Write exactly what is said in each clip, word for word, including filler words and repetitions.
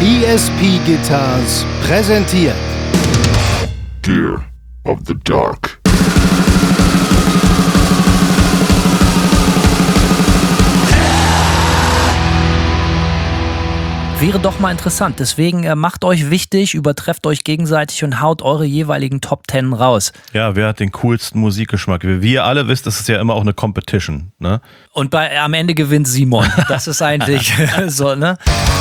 E S P Guitars präsentiert Gear of the Dark. Wäre doch mal interessant. Deswegen äh, macht euch wichtig, übertrefft euch gegenseitig und haut eure jeweiligen Top Ten raus. Ja, wer hat den coolsten Musikgeschmack? Wie ihr alle wisst, das ist ja immer auch eine Competition, ne? Und bei, am Ende gewinnt Simon. Das ist eigentlich so, ne?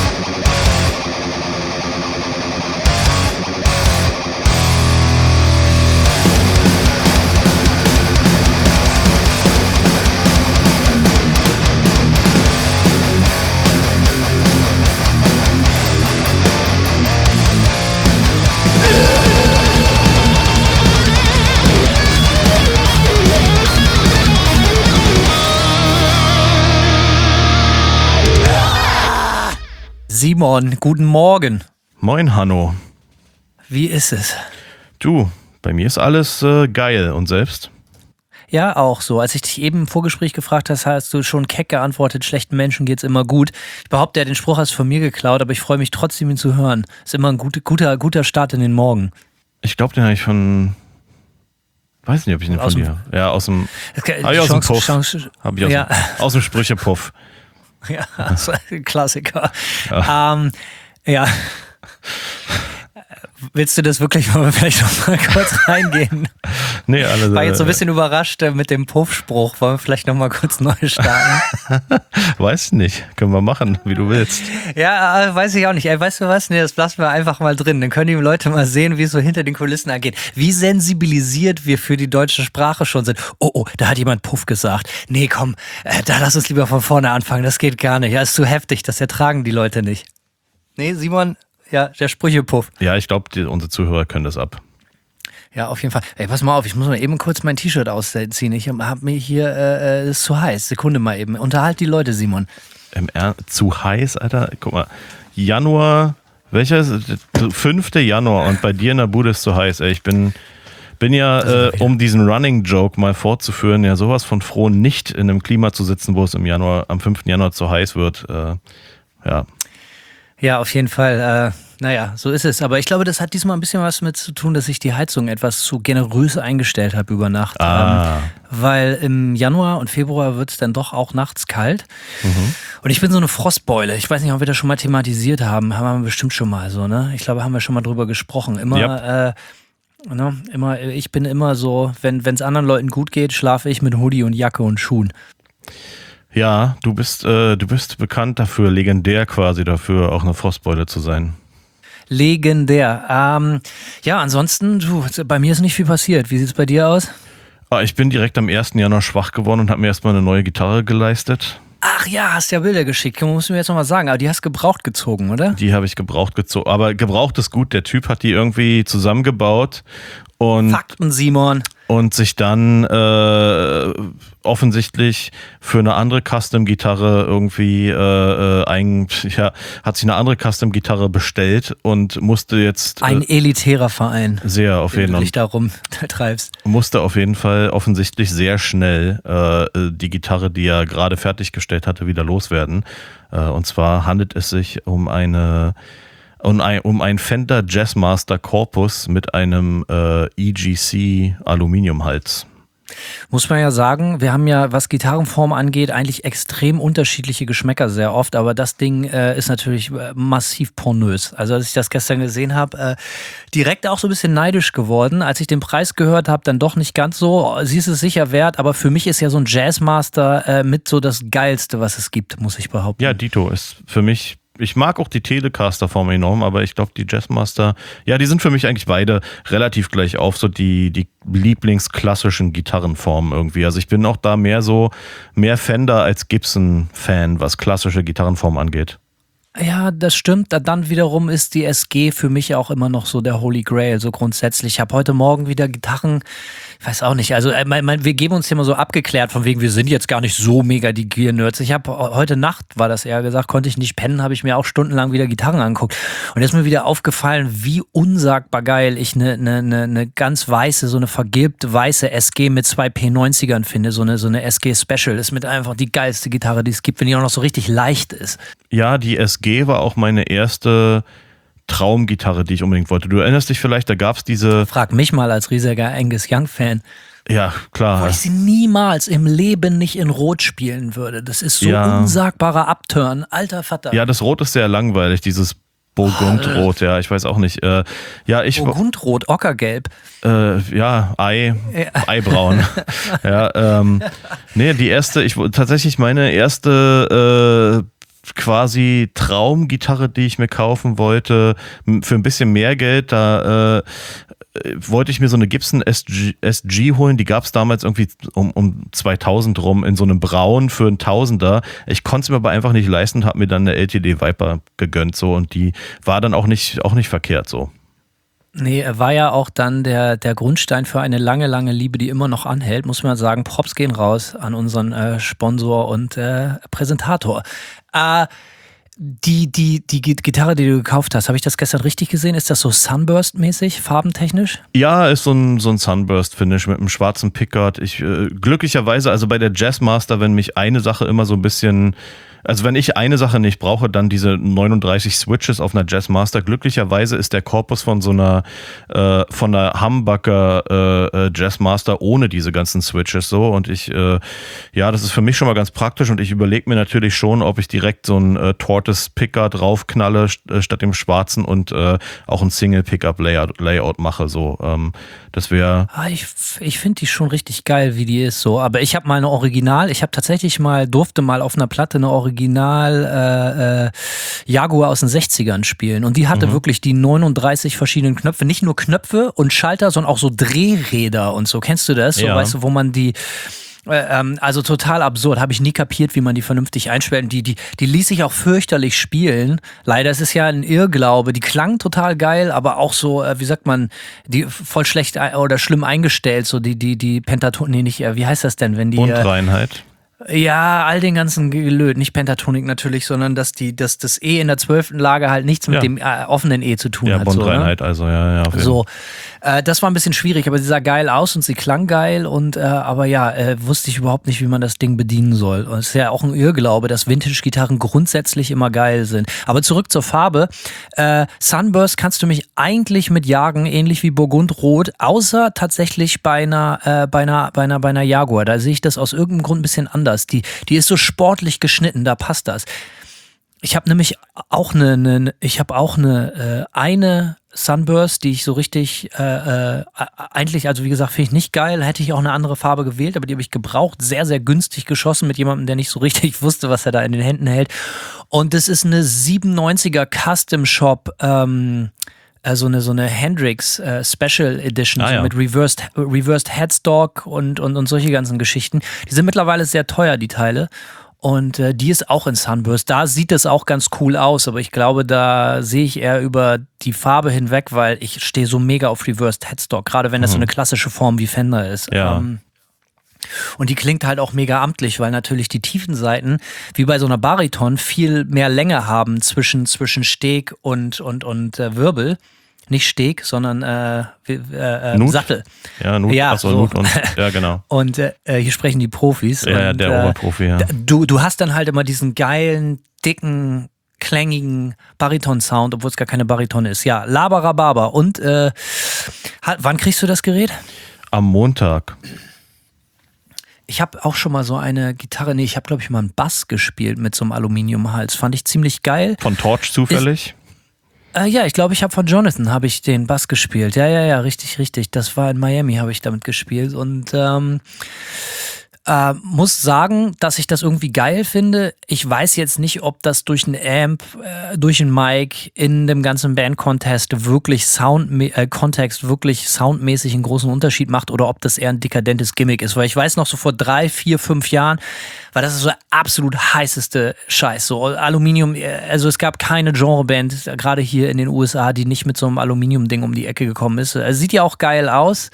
Simon, guten Morgen. Moin, Hanno. Wie ist es? Du, bei mir ist alles äh, geil. Und selbst? Ja, auch so. Als ich dich eben im Vorgespräch gefragt hast, hast du schon keck geantwortet, schlechten Menschen geht's immer gut. Ich behaupte, ja, den Spruch hast du von mir geklaut, aber ich freue mich trotzdem, ihn zu hören. Ist immer ein gut, guter, guter Start in den Morgen. Ich glaube, den habe ich von... Weiß nicht, ob ich den aus von dem, dir... Ja, aus dem... Kann, Hab ich aus dem Puff. Chance, Hab ich aus, ja. dem, aus dem Sprüchepuff. Ja, das ist ein Klassiker. Ja. Ähm, ja. Willst du das wirklich, wollen wir vielleicht noch mal kurz reingehen? Nee, alle. Ich war jetzt so ein bisschen überrascht mit dem Puffspruch. Wollen wir vielleicht noch mal kurz neu starten? Weiß nicht. Können wir machen, wie du willst. Ja, weiß ich auch nicht. Ey, weißt du was? Nee, das lassen wir einfach mal drin. Dann können die Leute mal sehen, wie es so hinter den Kulissen angeht. Wie sensibilisiert wir für die deutsche Sprache schon sind. Oh, oh, da hat jemand Puff gesagt. Nee, komm, äh, da lass uns lieber von vorne anfangen. Das geht gar nicht. Ja, ist zu heftig. Das ertragen die Leute nicht. Nee, Simon... Ja, der Sprüchepuff. Ja, ich glaube, unsere Zuhörer können das ab. Ja, auf jeden Fall. Ey, pass mal auf, ich muss mal eben kurz mein T-Shirt ausziehen. Ich hab mir hier, äh, ist zu heiß. Sekunde mal eben. Unterhalt die Leute, Simon. Im er- zu heiß, Alter? Guck mal, Januar, welcher ist es? fünfter Januar und bei dir in der Bude ist zu heiß. Ey, ich bin, bin ja, äh, um diesen Running Joke mal fortzuführen, ja sowas von froh, nicht in einem Klima zu sitzen, wo es im Januar, am fünften Januar zu heiß wird. Äh, ja. Ja, auf jeden Fall. Äh, naja, so ist es. Aber ich glaube, das hat diesmal ein bisschen was mit zu tun, dass ich die Heizung etwas zu generös eingestellt habe über Nacht. Ah. Ähm, weil im Januar und Februar wird es dann doch auch nachts kalt. Mhm. Und ich bin so eine Frostbeule. Ich weiß nicht, ob wir das schon mal thematisiert haben. Haben wir bestimmt schon mal so, ne? Ich glaube, haben wir schon mal drüber gesprochen. Immer, yep. äh, ne? Immer, ich bin immer so, wenn es anderen Leuten gut geht, schlafe ich mit Hoodie und Jacke und Schuhen. Ja, du bist, äh, du bist bekannt dafür, legendär quasi dafür, auch eine Frostbeule zu sein. Legendär. Ähm, ja, ansonsten, du, bei mir ist nicht viel passiert. Wie sieht es bei dir aus? Ah, ich bin direkt am ersten Januar schwach geworden und habe mir erstmal eine neue Gitarre geleistet. Ach ja, hast ja Bilder geschickt. Musst du mir jetzt nochmal sagen. Aber die hast gebraucht gezogen, oder? Die habe ich gebraucht gezogen. Aber gebraucht ist gut. Der Typ hat die irgendwie zusammengebaut. Und, Fakten, Simon. Und sich dann äh, offensichtlich für eine andere Custom-Gitarre irgendwie äh, ein, ja, hat sich eine andere Custom-Gitarre bestellt und musste jetzt... Äh, ein elitärer Verein. Sehr, auf jeden Fall. Wenn du dich darum treibst. Musste auf jeden Fall offensichtlich sehr schnell äh, die Gitarre, die er gerade fertiggestellt hatte, wieder loswerden. Äh, und zwar handelt es sich um eine... Um ein, um ein Fender Jazzmaster Corpus mit einem äh, E G C Aluminiumhals. Muss man ja sagen, wir haben ja, was Gitarrenform angeht, eigentlich extrem unterschiedliche Geschmäcker sehr oft, aber das Ding äh, ist natürlich äh, massiv pornös. Also als ich das gestern gesehen habe, äh, direkt auch so ein bisschen neidisch geworden. Als ich den Preis gehört habe, dann doch nicht ganz so. Sie ist es sicher wert, aber für mich ist ja so ein Jazzmaster äh, mit so das Geilste, was es gibt, muss ich behaupten. Ja, Dito ist für mich... Ich mag auch die Telecaster-Form enorm, aber ich glaube, die Jazzmaster, ja, die sind für mich eigentlich beide relativ gleich auf, so die, die lieblingsklassischen Gitarrenformen irgendwie. Also ich bin auch da mehr so, mehr Fender als Gibson-Fan, was klassische Gitarrenformen angeht. Ja, das stimmt. Dann wiederum ist die S G für mich auch immer noch so der Holy Grail, so grundsätzlich. Ich habe heute Morgen wieder Gitarren Ich weiß auch nicht. Also äh, mein, mein, wir geben uns hier mal so abgeklärt, von wegen, wir sind jetzt gar nicht so mega die Gear-Nerds. Ich habe heute Nacht, war das eher gesagt, konnte ich nicht pennen, habe ich mir auch stundenlang wieder Gitarren angeguckt. Und da ist mir wieder aufgefallen, wie unsagbar geil ich eine ne, ne, ne ganz weiße, so eine vergilbte weiße S G mit zwei P neunzigern finde. So eine, so eine S G Special ist mit einfach die geilste Gitarre, die es gibt, wenn die auch noch so richtig leicht ist. Ja, die S G war auch meine erste Traumgitarre, die ich unbedingt wollte. Du erinnerst dich vielleicht, da gab es diese... Frag mich mal als riesiger Angus Young-Fan. Ja, klar. Wo ich sie niemals im Leben nicht in Rot spielen würde. Das ist so ja. unsagbarer Upturn. Alter Vater. Ja, das Rot ist sehr langweilig, dieses Burgundrot, ja, ich weiß auch nicht. Äh, ja, ich, Burgundrot, Ockergelb. Äh, ja, Ei, ja. Eibraun. ja, ähm, nee, die erste, ich tatsächlich meine erste äh, quasi Traumgitarre, die ich mir kaufen wollte, für ein bisschen mehr Geld, da äh, wollte ich mir so eine Gibson S G, S G holen, die gab es damals irgendwie um, um zweitausend rum in so einem Braun für einen Tausender. Ich konnte es mir aber einfach nicht leisten und habe mir dann eine L T D Viper gegönnt so und die war dann auch nicht, auch nicht verkehrt so. Nee, er war ja auch dann der, der Grundstein für eine lange, lange Liebe, die immer noch anhält, muss man sagen. Props gehen raus an unseren äh, Sponsor und äh, Präsentator. Äh, die, die, die Gitarre, die du gekauft hast, habe ich das gestern richtig gesehen? Ist das so Sunburst-mäßig, farbentechnisch? Ja, ist so ein, so ein Sunburst-Finish mit einem schwarzen Pickguard. Ich, äh, glücklicherweise, also bei der Jazzmaster, wenn mich eine Sache immer so ein bisschen... Also wenn ich eine Sache nicht brauche, dann diese neununddreißig Switches auf einer Jazzmaster. Glücklicherweise ist der Korpus von so einer äh, von einer Humbucker äh, Jazzmaster ohne diese ganzen Switches so und ich äh, ja, das ist für mich schon mal ganz praktisch und ich überlege mir natürlich schon, ob ich direkt so ein äh, Tortoise Picker draufknalle st- äh, statt dem schwarzen und äh, auch ein Single Pickup Layout, Layout mache so. Ähm, das wäre. Ah, ich ich finde die schon richtig geil, wie die ist so. Aber ich habe mal eine Original. Ich habe tatsächlich mal durfte mal auf einer Platte eine Original Original äh, äh, Jaguar aus den sechzigern spielen und die hatte mhm. wirklich die neununddreißig verschiedenen Knöpfe, nicht nur Knöpfe und Schalter, sondern auch so Drehräder und so. Kennst du das? So, ja. Weißt du, wo man die äh, ähm, also total absurd, habe ich nie kapiert, wie man die vernünftig einstellt. Die, die, die ließ sich auch fürchterlich spielen. Leider ist es ja ein Irrglaube. Die klang total geil, aber auch so, äh, wie sagt man, die voll schlecht oder schlimm eingestellt, so die, die, die Pentatonik, nee, nicht, äh, wie heißt das denn, wenn die... Unreinheit. Ja, all den ganzen Gelöt, nicht Pentatonik natürlich, sondern dass die, dass das E in der zwölften Lage halt nichts mit ja. dem äh, offenen E zu tun ja, hat. Bundreinheit, so, ne? also ja, ja. Auf jeden. So, äh, das war ein bisschen schwierig, aber sie sah geil aus und sie klang geil und äh, aber ja, äh, wusste ich überhaupt nicht, wie man das Ding bedienen soll. Und es ist ja auch ein Irrglaube, dass Vintage-Gitarren grundsätzlich immer geil sind. Aber zurück zur Farbe. Äh, Sunburst kannst du mich eigentlich mit jagen, ähnlich wie Burgundrot, außer tatsächlich bei einer, äh, bei einer, bei einer, bei einer Jaguar. Da sehe ich das aus irgendeinem Grund ein bisschen anders. Die, die ist so sportlich geschnitten, da passt das. Ich habe nämlich auch eine, eine ich habe auch eine äh, eine Sunburst, die ich so richtig äh, äh, eigentlich, also wie gesagt, finde ich nicht geil, hätte ich auch eine andere Farbe gewählt, aber die habe ich gebraucht, sehr, sehr günstig geschossen mit jemandem, der nicht so richtig wusste, was er da in den Händen hält. Und das ist eine siebenundneunziger Custom Shop, ähm, so eine, so eine Hendrix äh, Special Edition, ah, so ja. mit Reversed, Reversed Headstock und, und, und solche ganzen Geschichten. Die sind mittlerweile sehr teuer, die Teile. Und äh, die ist auch in Sunburst. Da sieht es auch ganz cool aus, aber ich glaube, da sehe ich eher über die Farbe hinweg, weil ich stehe so mega auf Reversed Headstock, gerade wenn das mhm. so eine klassische Form wie Fender ist. Ja. Ähm, und die klingt halt auch mega amtlich, weil natürlich die tiefen Seiten, wie bei so einer Bariton, viel mehr Länge haben zwischen, zwischen Steg und, und, und äh, Wirbel. Nicht Steg, sondern äh, äh, äh, Sattel. Ja, Nut, ja, achso, so. Nut und, ja, genau. Und äh, hier sprechen die Profis. Ja, und, der äh, Oberprofi, ja. Du, du hast dann halt immer diesen geilen, dicken, klängigen Bariton-Sound, obwohl es gar keine Bariton ist. Ja, Labarababa. Und äh, wann kriegst du das Gerät? Am Montag. Ich habe auch schon mal so eine Gitarre, nee, ich habe glaube ich mal einen Bass gespielt mit so einem Aluminiumhals. Fand ich ziemlich geil. Von Torch zufällig? Ist, äh, ja, ich glaube, ich habe von Jonathan habe ich den Bass gespielt. Ja, ja, ja, richtig, richtig. Das war in Miami, habe ich damit gespielt und ähm, Äh, muss sagen, dass ich das irgendwie geil finde. Ich weiß jetzt nicht, ob das durch einen Amp, äh, durch einen Mic in dem ganzen Band-Contest wirklich Sound, äh, Kontext wirklich soundmäßig einen großen Unterschied macht oder ob das eher ein dekadentes Gimmick ist. Weil ich weiß noch, so vor drei, vier, fünf Jahren war das so der absolut heißeste Scheiß. So Aluminium, also es gab keine Genreband, gerade hier in den U S A, die nicht mit so einem Aluminium-Ding um die Ecke gekommen ist. Also sieht ja auch geil aus.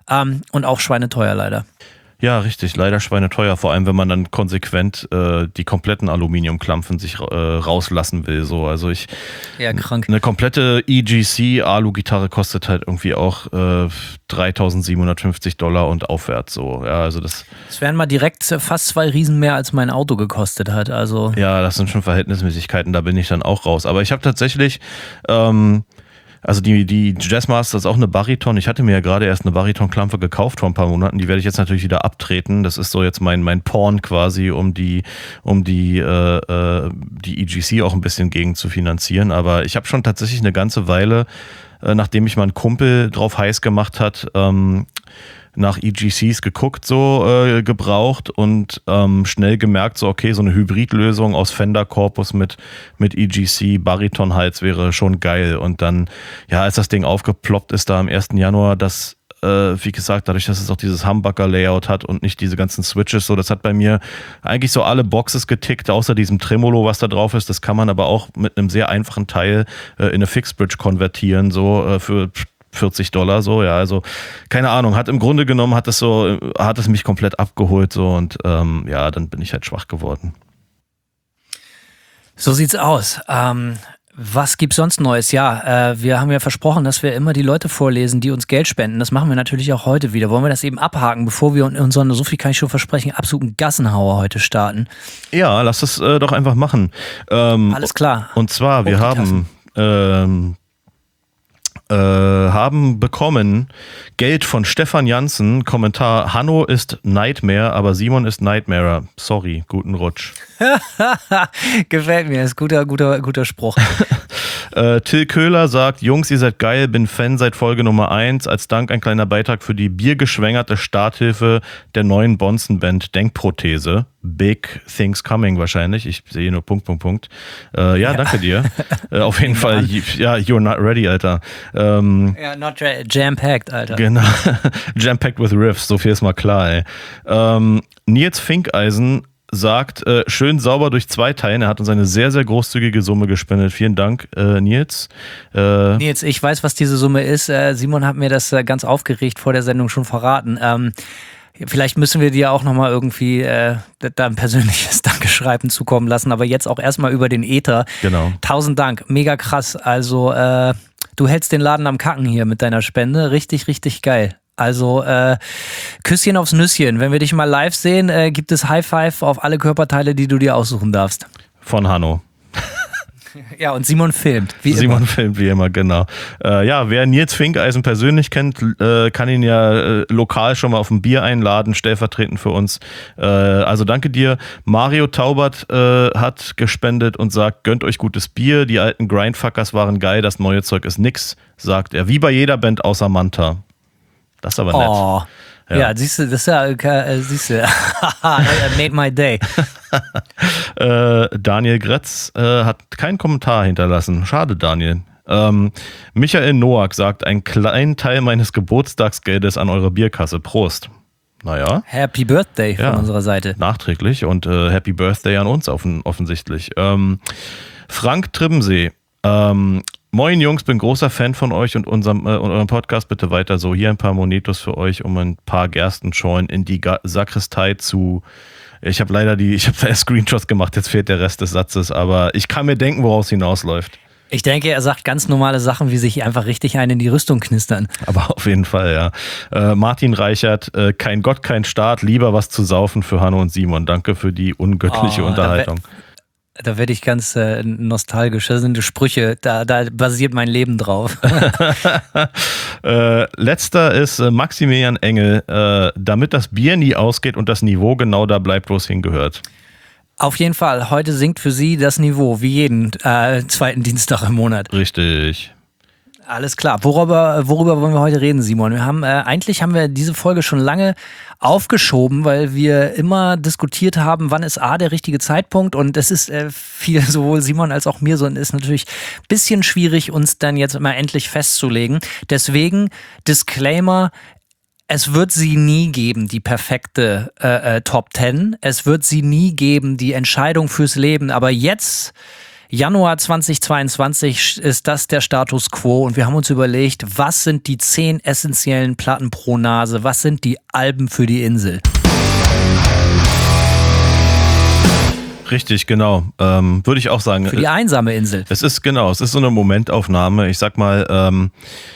Ähm, und auch schweineteuer leider. Ja, richtig. Leider schweineteuer, vor allem wenn man dann konsequent äh, die kompletten Aluminiumklampfen sich äh, rauslassen will. So, also ich. Ja, krank. Eine komplette E G C-Alu-Gitarre kostet halt irgendwie auch äh, dreitausendsiebenhundertfünfzig Dollar und aufwärts. So, ja, also das. Das wären mal direkt fast zwei Riesen mehr, als mein Auto gekostet hat. Also. Ja, das sind schon Verhältnismäßigkeiten, da bin ich dann auch raus. Aber ich habe tatsächlich. Ähm, Also die, die Jazzmaster ist auch eine Bariton. Ich hatte mir ja gerade erst eine Bariton-Klampe gekauft vor ein paar Monaten. Die werde ich jetzt natürlich wieder abtreten. Das ist so jetzt mein, mein Porn quasi, um die, um die, äh, äh, die E G C auch ein bisschen gegen zu finanzieren. Aber ich habe schon tatsächlich eine ganze Weile, äh, nachdem mich mal ein Kumpel drauf heiß gemacht hat, ähm, nach E G Cs geguckt, so äh, gebraucht und ähm, schnell gemerkt, so okay, so eine Hybridlösung aus Fender-Korpus mit, mit E G C, Bariton-Hals wäre schon geil. Und dann, ja, als das Ding aufgeploppt ist da am ersten Januar, das, äh, wie gesagt, dadurch, dass es auch dieses Humbucker-Layout hat und nicht diese ganzen Switches, so, das hat bei mir eigentlich so alle Boxes getickt, außer diesem Tremolo, was da drauf ist. Das kann man aber auch mit einem sehr einfachen Teil äh, in eine Fixed-Bridge konvertieren, so äh, für vierzig Dollar, so, ja, also keine Ahnung, hat im Grunde genommen, hat es so, hat es mich komplett abgeholt, so, und ähm, ja, dann bin ich halt schwach geworden. So sieht's aus. Ähm, was gibt's sonst Neues? Ja, äh, wir haben ja versprochen, dass wir immer die Leute vorlesen, die uns Geld spenden. Das machen wir natürlich auch heute wieder. Wollen wir das eben abhaken, bevor wir unseren, so viel kann ich schon versprechen, absoluten Gassenhauer heute starten? Ja, lass es äh, doch einfach machen. Ähm, Alles klar. Und zwar, wir haben ähm, Äh, haben bekommen Geld von Stefan Janssen. Kommentar: Hanno ist Nightmare, aber Simon ist Nightmare. Sorry, guten Rutsch. Gefällt mir, ist guter, guter, guter Spruch. äh, Till Köhler sagt: Jungs, ihr seid geil, bin Fan seit Folge Nummer eins. Als Dank ein kleiner Beitrag für die biergeschwängerte Starthilfe der neuen Bonzen-Band Denkprothese. Big Things Coming wahrscheinlich. Ich sehe nur Punkt, Punkt, Punkt. Äh, ja, ja, danke dir. äh, auf jeden Fall, ja, you're not ready, Alter. Ähm, ja, not jam-packed, Alter. Genau. Jam-packed with riffs, so viel ist mal klar, ey. Ähm, Nils Finkeisen sagt, äh, schön sauber durch zwei Teilen. Er hat uns eine sehr, sehr großzügige Summe gespendet. Vielen Dank, äh, Nils. Äh, Nils, ich weiß, was diese Summe ist. Äh, Simon hat mir das äh, ganz aufgeregt vor der Sendung schon verraten. Ähm, Vielleicht müssen wir dir auch nochmal irgendwie äh, da ein persönliches Dankeschreiben zukommen lassen, aber jetzt auch erstmal über den Äther. Genau. Tausend Dank, mega krass. Also äh, du hältst den Laden am Kacken hier mit deiner Spende. Richtig, richtig geil. Also äh, Küsschen aufs Nüsschen. Wenn wir dich mal live sehen, äh, gibt es High Five auf alle Körperteile, die du dir aussuchen darfst. Von Hanno. Ja, und Simon filmt, wie Simon immer. filmt, wie immer, genau. Äh, ja, wer Nils Finkeisen persönlich kennt, äh, kann ihn ja äh, lokal schon mal auf ein Bier einladen, stellvertretend für uns. Äh, also danke dir. Mario Taubert äh, hat gespendet und sagt, gönnt euch gutes Bier, die alten Grindfuckers waren geil, das neue Zeug ist nix, sagt er. Wie bei jeder Band außer Manta. Das ist aber nett. Oh. Ja, ja, siehst du, das ist ja, äh, siehst du, made my day. äh, Daniel Gretz äh, hat keinen Kommentar hinterlassen. Schade, Daniel. Ähm, Michael Noack sagt, einen kleinen Teil meines Geburtstagsgeldes an eure Bierkasse. Prost. Naja. Happy Birthday von ja, unserer Seite. Nachträglich und äh, Happy Birthday an uns offen, offensichtlich. Ähm, Frank Tribbensee. Ähm, Moin Jungs, bin großer Fan von euch und unserem äh, und eurem Podcast. Bitte weiter so. Hier ein paar Monetos für euch, um ein paar Gerstenschorlen in die Ga- Sakristei zu. Ich habe leider die, ich habe da Screenshots gemacht, jetzt fehlt der Rest des Satzes, aber ich kann mir denken, woraus hinausläuft. Ich denke, er sagt ganz normale Sachen, wie sich einfach richtig einen in die Rüstung knistern. Aber auf jeden Fall, ja. Äh, Martin Reichert, äh, kein Gott, kein Staat, lieber was zu saufen für Hanno und Simon. Danke für die ungöttliche oh, Unterhaltung. Da werde ich ganz äh, nostalgisch. Das sind Sprüche, da, da basiert mein Leben drauf. äh, letzter ist äh, Maximilian Engel. Äh, damit das Bier nie ausgeht und das Niveau genau da bleibt, wo es hingehört. Auf jeden Fall. Heute sinkt für Sie das Niveau, wie jeden äh, zweiten Dienstag im Monat. Richtig. Alles klar. Worüber, worüber wollen wir heute reden, Simon? Wir haben äh, eigentlich haben wir diese Folge schon lange aufgeschoben, weil wir immer diskutiert haben, wann ist A der richtige Zeitpunkt, und das ist äh, viel sowohl Simon als auch mir so, und ist natürlich ein bisschen schwierig, uns dann jetzt immer endlich festzulegen. Deswegen Disclaimer: Es wird sie nie geben, die perfekte äh, äh, Top Ten. Es wird sie nie geben, die Entscheidung fürs Leben. Aber jetzt Januar zweitausendzweiundzwanzig ist das der Status quo und wir haben uns überlegt, was sind die zehn essentiellen Platten pro Nase, was sind die Alben für die Insel? Richtig, genau. Ähm, würde ich auch sagen. Für die einsame Insel. Es ist genau, es ist so eine Momentaufnahme. Ich sag mal, ähm,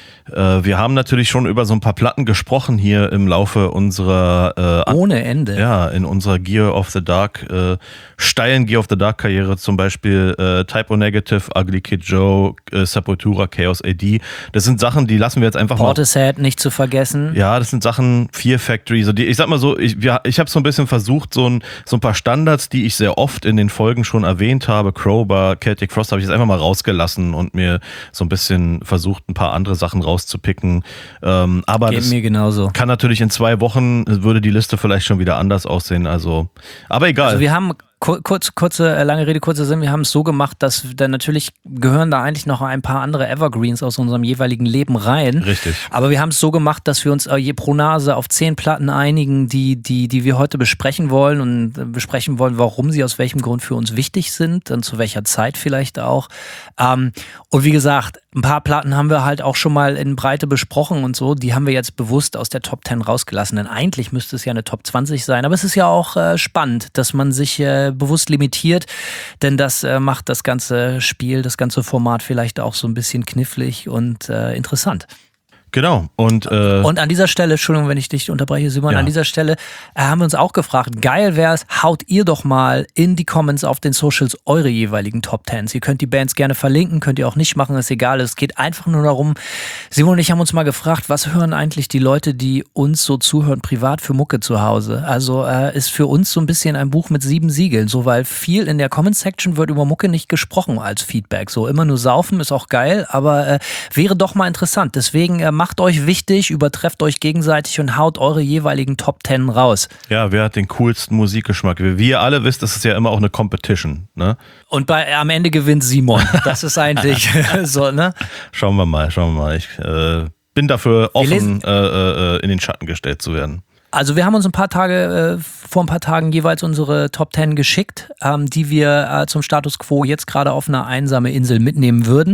äh, wir haben natürlich schon über so ein paar Platten gesprochen hier im Laufe unserer äh, ohne Ende. Ja, in unserer Gear of the Dark, äh, steilen Gear of the Dark Karriere, zum Beispiel äh, Typo Negative, Ugly Kid Joe, äh, Sepultura, Chaos A D. Das sind Sachen, die lassen wir jetzt einfach Portishead nicht zu vergessen. Ja, das sind Sachen, Fear Factory, so die, ich sag mal so, ich, ja, ich habe so ein bisschen versucht, so ein, so ein paar Standards, die ich sehr oft in den Folgen schon erwähnt habe, Crowbar, Celtic Frost, habe ich jetzt einfach mal rausgelassen und mir so ein bisschen versucht, ein paar andere Sachen rauszupicken. Ähm, aber Geht das mir genauso. Kann natürlich in zwei Wochen, würde die Liste vielleicht schon wieder anders aussehen, also, aber egal. Also wir haben Kurz, kurze, äh, lange Rede, kurzer Sinn, wir haben es so gemacht, dass dann natürlich gehören da eigentlich noch ein paar andere Evergreens aus unserem jeweiligen Leben rein. Richtig. Aber wir haben es so gemacht, dass wir uns äh, je pro Nase auf zehn Platten einigen, die, die, die wir heute besprechen wollen und äh, besprechen wollen, warum sie aus welchem Grund für uns wichtig sind und zu welcher Zeit vielleicht auch. Ähm, und wie gesagt, ein paar Platten haben wir halt auch schon mal in Breite besprochen und so, die haben wir jetzt bewusst aus der Top zehn rausgelassen, denn eigentlich müsste es ja eine Top zwanzig sein, aber es ist ja auch äh, spannend, dass man sich äh, bewusst limitiert, denn das äh, macht das ganze Spiel, das ganze Format vielleicht auch so ein bisschen knifflig und äh, interessant. Genau. Und, äh, und an dieser Stelle, Entschuldigung, wenn ich dich unterbreche, Simon, ja. an dieser Stelle äh, haben wir uns auch gefragt, geil wär's, haut ihr doch mal in die Comments auf den Socials eure jeweiligen Top Tens. Ihr könnt die Bands gerne verlinken, könnt ihr auch nicht machen, ist egal. Es geht einfach nur darum, Simon und ich haben uns mal gefragt, was hören eigentlich die Leute, die uns so zuhören, privat für Mucke zu Hause? Also äh, ist für uns so ein bisschen ein Buch mit sieben Siegeln, so, weil viel in der Comment-Section wird über Mucke nicht gesprochen als Feedback. So, immer nur saufen ist auch geil, aber äh, wäre doch mal interessant. Deswegen äh, macht euch wichtig, übertrefft euch gegenseitig und haut eure jeweiligen Top Ten raus. Ja, wer hat den coolsten Musikgeschmack? Wie ihr alle wisst, das ist ja immer auch eine Competition, ne? Und bei, am Ende gewinnt Simon. Das ist eigentlich so, ne? Schauen wir mal, schauen wir mal. Ich äh, bin dafür offen, äh, äh, in den Schatten gestellt zu werden. Also wir haben uns ein paar Tage, äh, vor ein paar Tagen jeweils unsere Top Ten geschickt, ähm, die wir äh, zum Status Quo jetzt gerade auf eine einsame Insel mitnehmen würden.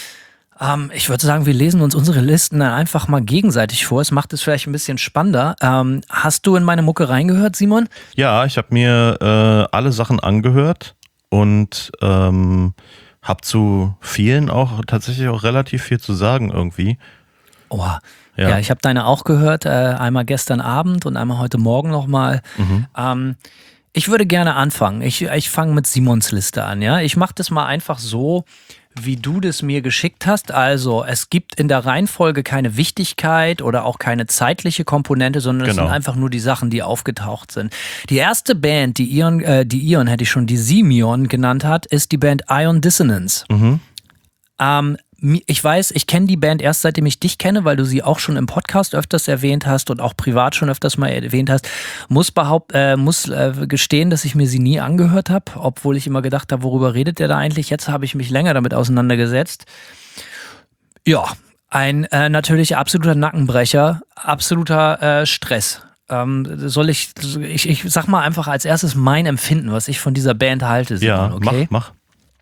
Ähm, ich würde sagen, wir lesen uns unsere Listen dann einfach mal gegenseitig vor. Es macht es vielleicht ein bisschen spannender. Ähm, hast du in meine Mucke reingehört, Simon? Ja, ich habe mir äh, alle Sachen angehört und ähm, habe zu vielen auch tatsächlich auch relativ viel zu sagen irgendwie. Oh, ja, ja ich habe deine auch gehört. Äh, einmal gestern Abend und einmal heute Morgen nochmal. Mhm. Ähm, ich würde gerne anfangen. Ich, ich fange mit Simons Liste an. Ja, ich mache das mal einfach so, wie du das mir geschickt hast. Also es gibt in der Reihenfolge keine Wichtigkeit oder auch keine zeitliche Komponente, sondern es genau. sind einfach nur die Sachen, die aufgetaucht sind. Die erste Band, die Ion, äh, die Ion hätte ich schon, die Simeon genannt hat, ist die Band Ion Dissonance. Mhm. Ähm, ich weiß, ich kenne die Band erst seitdem ich dich kenne, weil du sie auch schon im Podcast öfters erwähnt hast und auch privat schon öfters mal erwähnt hast. Muss behaupt, äh, muss äh, gestehen, dass ich mir sie nie angehört habe, obwohl ich immer gedacht habe, worüber redet der da eigentlich? Jetzt habe ich mich länger damit auseinandergesetzt. Ja, ein äh, natürlich absoluter Nackenbrecher, absoluter äh, Stress. Ähm, soll ich, ich, ich sag mal einfach als erstes mein Empfinden, was ich von dieser Band halte. Simon, ja, okay? mach, mach.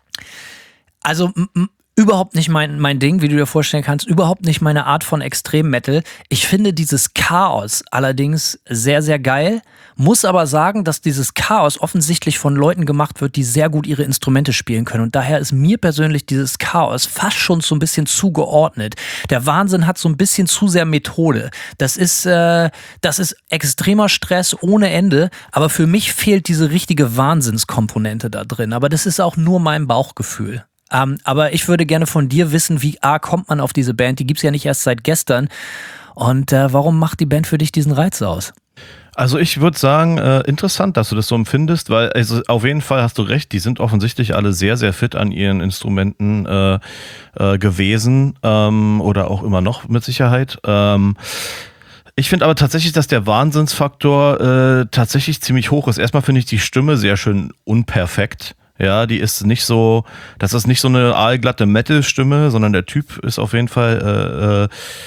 Also, m- m- überhaupt nicht mein, mein Ding, wie du dir vorstellen kannst, überhaupt nicht meine Art von Extrem-Metal. Ich finde dieses Chaos allerdings sehr, sehr geil, muss aber sagen, dass dieses Chaos offensichtlich von Leuten gemacht wird, die sehr gut ihre Instrumente spielen können und daher ist mir persönlich dieses Chaos fast schon so ein bisschen zugeordnet. Der Wahnsinn hat so ein bisschen zu sehr Methode. Das ist, äh, das ist extremer Stress ohne Ende, aber für mich fehlt diese richtige Wahnsinnskomponente da drin, aber das ist auch nur mein Bauchgefühl. Um, aber ich würde gerne von dir wissen, wie A, kommt man auf diese Band? Die gibt's ja nicht erst seit gestern. Und äh, warum macht die Band für dich diesen Reiz aus? Also ich würde sagen, äh, interessant, dass du das so empfindest, weil also auf jeden Fall hast du recht, die sind offensichtlich alle sehr, sehr fit an ihren Instrumenten äh, äh, gewesen ähm, oder auch immer noch mit Sicherheit. Ähm, Ich finde aber tatsächlich, dass der Wahnsinnsfaktor äh, tatsächlich ziemlich hoch ist. Erstmal finde ich die Stimme sehr schön unperfekt. Ja, die ist nicht so, das ist nicht so eine aalglatte Metal-Stimme, sondern der Typ ist auf jeden Fall, äh,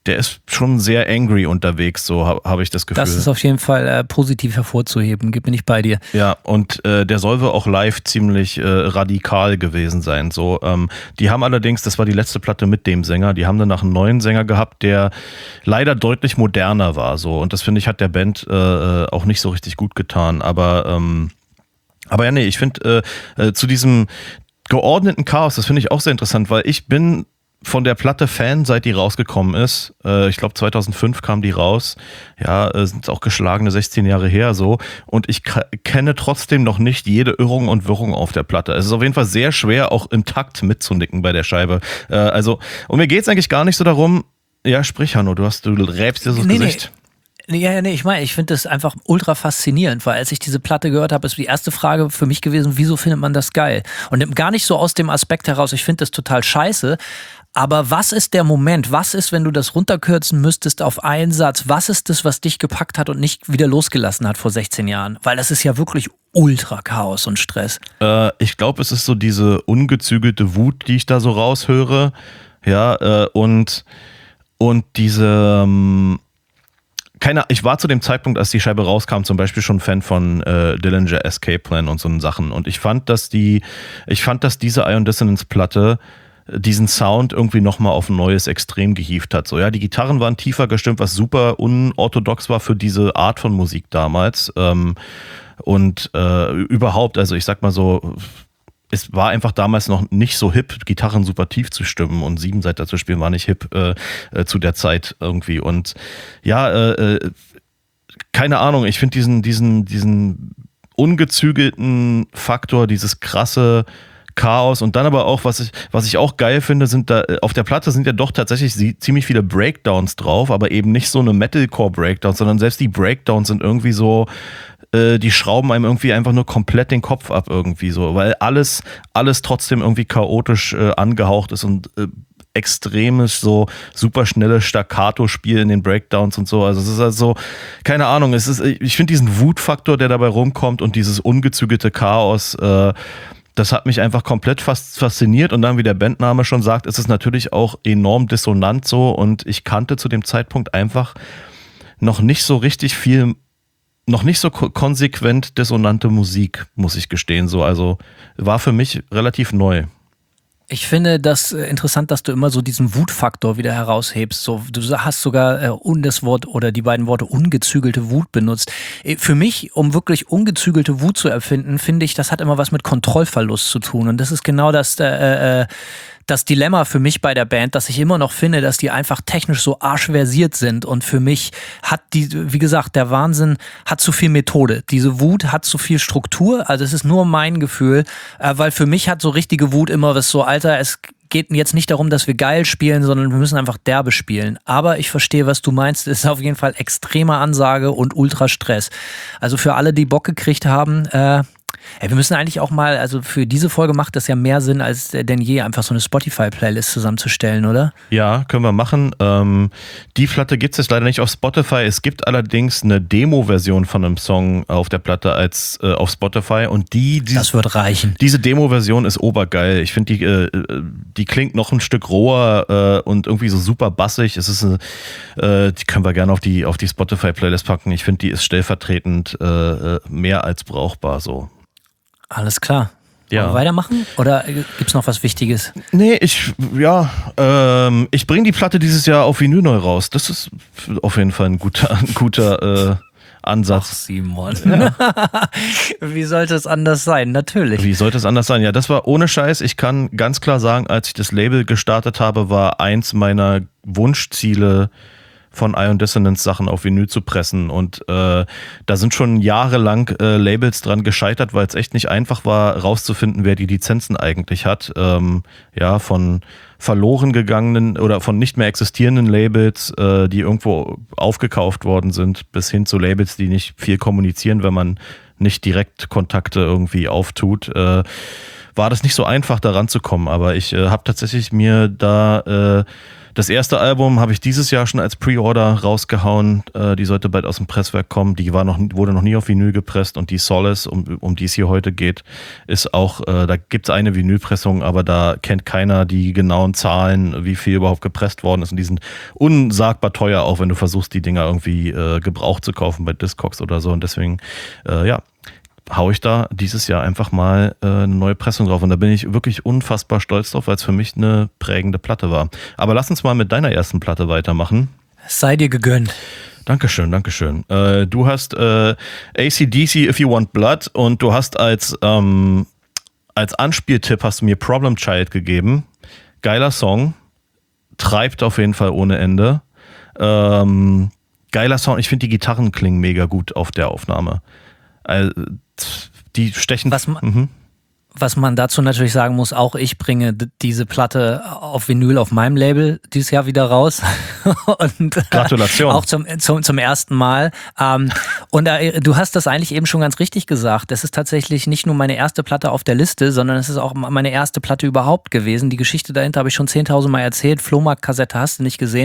der ist schon sehr angry unterwegs, so habe hab ich das Gefühl. Das ist auf jeden Fall äh, positiv hervorzuheben, bin ich bei dir. Ja, und äh, der soll wohl auch live ziemlich äh, radikal gewesen sein. So, ähm, die haben allerdings, das war die letzte Platte mit dem Sänger, die haben danach einen neuen Sänger gehabt, der leider deutlich moderner war. So, und das finde ich hat der Band äh, auch nicht so richtig gut getan. Aber ähm, aber ja, nee, ich finde äh, äh, zu diesem geordneten Chaos, das finde ich auch sehr interessant, weil ich bin von der Platte Fan, seit die rausgekommen ist. Äh, ich glaube zweitausendfünf kam die raus. Ja, äh, sind auch geschlagene sechzehn Jahre her so. Und ich k- kenne trotzdem noch nicht jede Irrung und Wirrung auf der Platte. Es ist auf jeden Fall sehr schwer, auch im Takt mitzunicken bei der Scheibe. Äh, also, und mir geht's eigentlich gar nicht so darum, ja, sprich Hanno, du hast, du räbst dir so das Nee, Gesicht. Nee. Ja, ja, nee, ich meine, ich finde das einfach ultra faszinierend, weil als ich diese Platte gehört habe, ist die erste Frage für mich gewesen, wieso findet man das geil? Und gar nicht so aus dem Aspekt heraus, ich finde das total scheiße, aber was ist der Moment? Was ist, wenn du das runterkürzen müsstest auf einen Satz? Was ist das, was dich gepackt hat und nicht wieder losgelassen hat vor sechzehn Jahren? Weil das ist ja wirklich ultra Chaos und Stress. Äh, ich glaube, es ist so diese ungezügelte Wut, die ich da so raushöre. Ja, äh, und, und diese... Ähm Keine, ich war zu dem Zeitpunkt, als die Scheibe rauskam, zum Beispiel schon Fan von äh, Dillinger Escape Plan und so Sachen. Und ich fand, dass die, ich fand, dass diese Ion Dissonance Platte diesen Sound irgendwie nochmal auf ein neues Extrem gehievt hat. So, ja, die Gitarren waren tiefer gestimmt, was super unorthodox war für diese Art von Musik damals. Ähm, und äh, überhaupt, also ich sag mal so, es war einfach damals noch nicht so hip, Gitarren super tief zu stimmen und Siebenseiter zu spielen war nicht hip äh, äh, zu der Zeit irgendwie. Und ja, äh, äh, keine Ahnung, ich finde diesen, diesen, diesen ungezügelten Faktor, dieses krasse Chaos und dann aber auch, was ich, was ich auch geil finde, sind da, auf der Platte sind ja doch tatsächlich ziemlich viele Breakdowns drauf, aber eben nicht so eine Metalcore-Breakdowns, sondern selbst die Breakdowns sind irgendwie so, äh, die schrauben einem irgendwie einfach nur komplett den Kopf ab irgendwie so, weil alles, alles trotzdem irgendwie chaotisch äh, angehaucht ist und äh, extremes, so super schnelle Staccato-Spiel in den Breakdowns und so. Also es ist also, keine Ahnung, es ist, ich finde diesen Wutfaktor, der dabei rumkommt und dieses ungezügelte Chaos, äh, das hat mich einfach komplett fasziniert und dann, wie der Bandname schon sagt, ist es natürlich auch enorm dissonant so und ich kannte zu dem Zeitpunkt einfach noch nicht so richtig viel, noch nicht so konsequent dissonante Musik, muss ich gestehen, so, also war für mich relativ neu. Ich finde das interessant, dass du immer so diesen Wutfaktor wieder heraushebst. So, du hast sogar äh, das Wort oder die beiden Worte ungezügelte Wut benutzt. Für mich, um wirklich ungezügelte Wut zu erfinden, finde ich, das hat immer was mit Kontrollverlust zu tun. Und das ist genau das, äh, äh, das Dilemma für mich bei der Band, dass ich immer noch finde, dass die einfach technisch so arschversiert sind. Und für mich hat die, wie gesagt, der Wahnsinn hat zu viel Methode. Diese Wut hat zu viel Struktur. Also es ist nur mein Gefühl, äh, weil für mich hat so richtige Wut immer was so, Alter, es geht jetzt nicht darum, dass wir geil spielen, sondern wir müssen einfach derbe spielen. Aber ich verstehe, was du meinst. Es ist auf jeden Fall extreme Ansage und ultra Stress. Also für alle, die Bock gekriegt haben, äh, Ey, wir müssen eigentlich auch mal, also für diese Folge macht das ja mehr Sinn als denn je, einfach so eine Spotify-Playlist zusammenzustellen, oder? Ja, können wir machen. Ähm, die Platte gibt es jetzt leider nicht auf Spotify. Es gibt allerdings eine Demo-Version von einem Song auf der Platte als äh, auf Spotify und die, die das wird reichen. Diese Demo-Version ist obergeil. Ich finde, die, äh, die klingt noch ein Stück roher äh, und irgendwie so super bassig. Es ist, äh, die können wir gerne auf die, auf die Spotify-Playlist packen. Ich finde, die ist stellvertretend äh, mehr als brauchbar so. Alles klar. Ja. Wollen wir weitermachen? Oder gibt's noch was Wichtiges? Nee, ich, ja, ähm, ich bringe die Platte dieses Jahr auf Vinyl neu raus. Das ist auf jeden Fall ein guter, ein guter äh, Ansatz. Ach, Simon. Ja. Wie sollte es anders sein? Natürlich. Wie sollte es anders sein? Ja, das war ohne Scheiß. Ich kann ganz klar sagen, als ich das Label gestartet habe, war eins meiner Wunschziele, von Ion Dissonance Sachen auf Vinyl zu pressen und äh, da sind schon jahrelang äh, Labels dran gescheitert, weil es echt nicht einfach war, rauszufinden, wer die Lizenzen eigentlich hat. Ähm, ja, von verloren gegangenen oder von nicht mehr existierenden Labels, äh, die irgendwo aufgekauft worden sind, bis hin zu Labels, die nicht viel kommunizieren, wenn man nicht direkt Kontakte irgendwie auftut. Äh, war das nicht so einfach, da ranzukommen. Aber ich äh, habe tatsächlich mir da äh, das erste Album habe ich dieses Jahr schon als Pre-Order rausgehauen. Äh, die sollte bald aus dem Presswerk kommen. Die war noch, wurde noch nie auf Vinyl gepresst. Und die Solace, um, um die es hier heute geht, ist auch, äh, da gibt es eine Vinylpressung, aber da kennt keiner die genauen Zahlen, wie viel überhaupt gepresst worden ist. Und die sind unsagbar teuer, auch wenn du versuchst, die Dinger irgendwie äh, gebraucht zu kaufen bei Discogs oder so. Und deswegen, äh, ja, hau ich da dieses Jahr einfach mal äh, eine neue Pressung drauf. Und da bin ich wirklich unfassbar stolz drauf, weil es für mich eine prägende Platte war. Aber lass uns mal mit deiner ersten Platte weitermachen. Sei dir gegönnt. Dankeschön, Dankeschön. Äh, du hast äh, A C D C If You Want Blood und du hast als, ähm, als Anspieltipp hast du mir Problem Child gegeben. Geiler Song. Treibt auf jeden Fall ohne Ende. Ähm, geiler Song. Ich finde, die Gitarren klingen mega gut auf der Aufnahme. Also, die stechen. Was, mhm. was man dazu natürlich sagen muss, auch ich bringe d- diese Platte auf Vinyl auf meinem Label dieses Jahr wieder raus. Und Gratulation. Auch zum, zum, zum ersten Mal. Ähm, und äh, du hast das eigentlich eben schon ganz richtig gesagt. Das ist tatsächlich nicht nur meine erste Platte auf der Liste, sondern es ist auch meine erste Platte überhaupt gewesen. Die Geschichte dahinter habe ich schon zehntausend Mal erzählt. Flohmarkt-Kassette hast du nicht gesehen.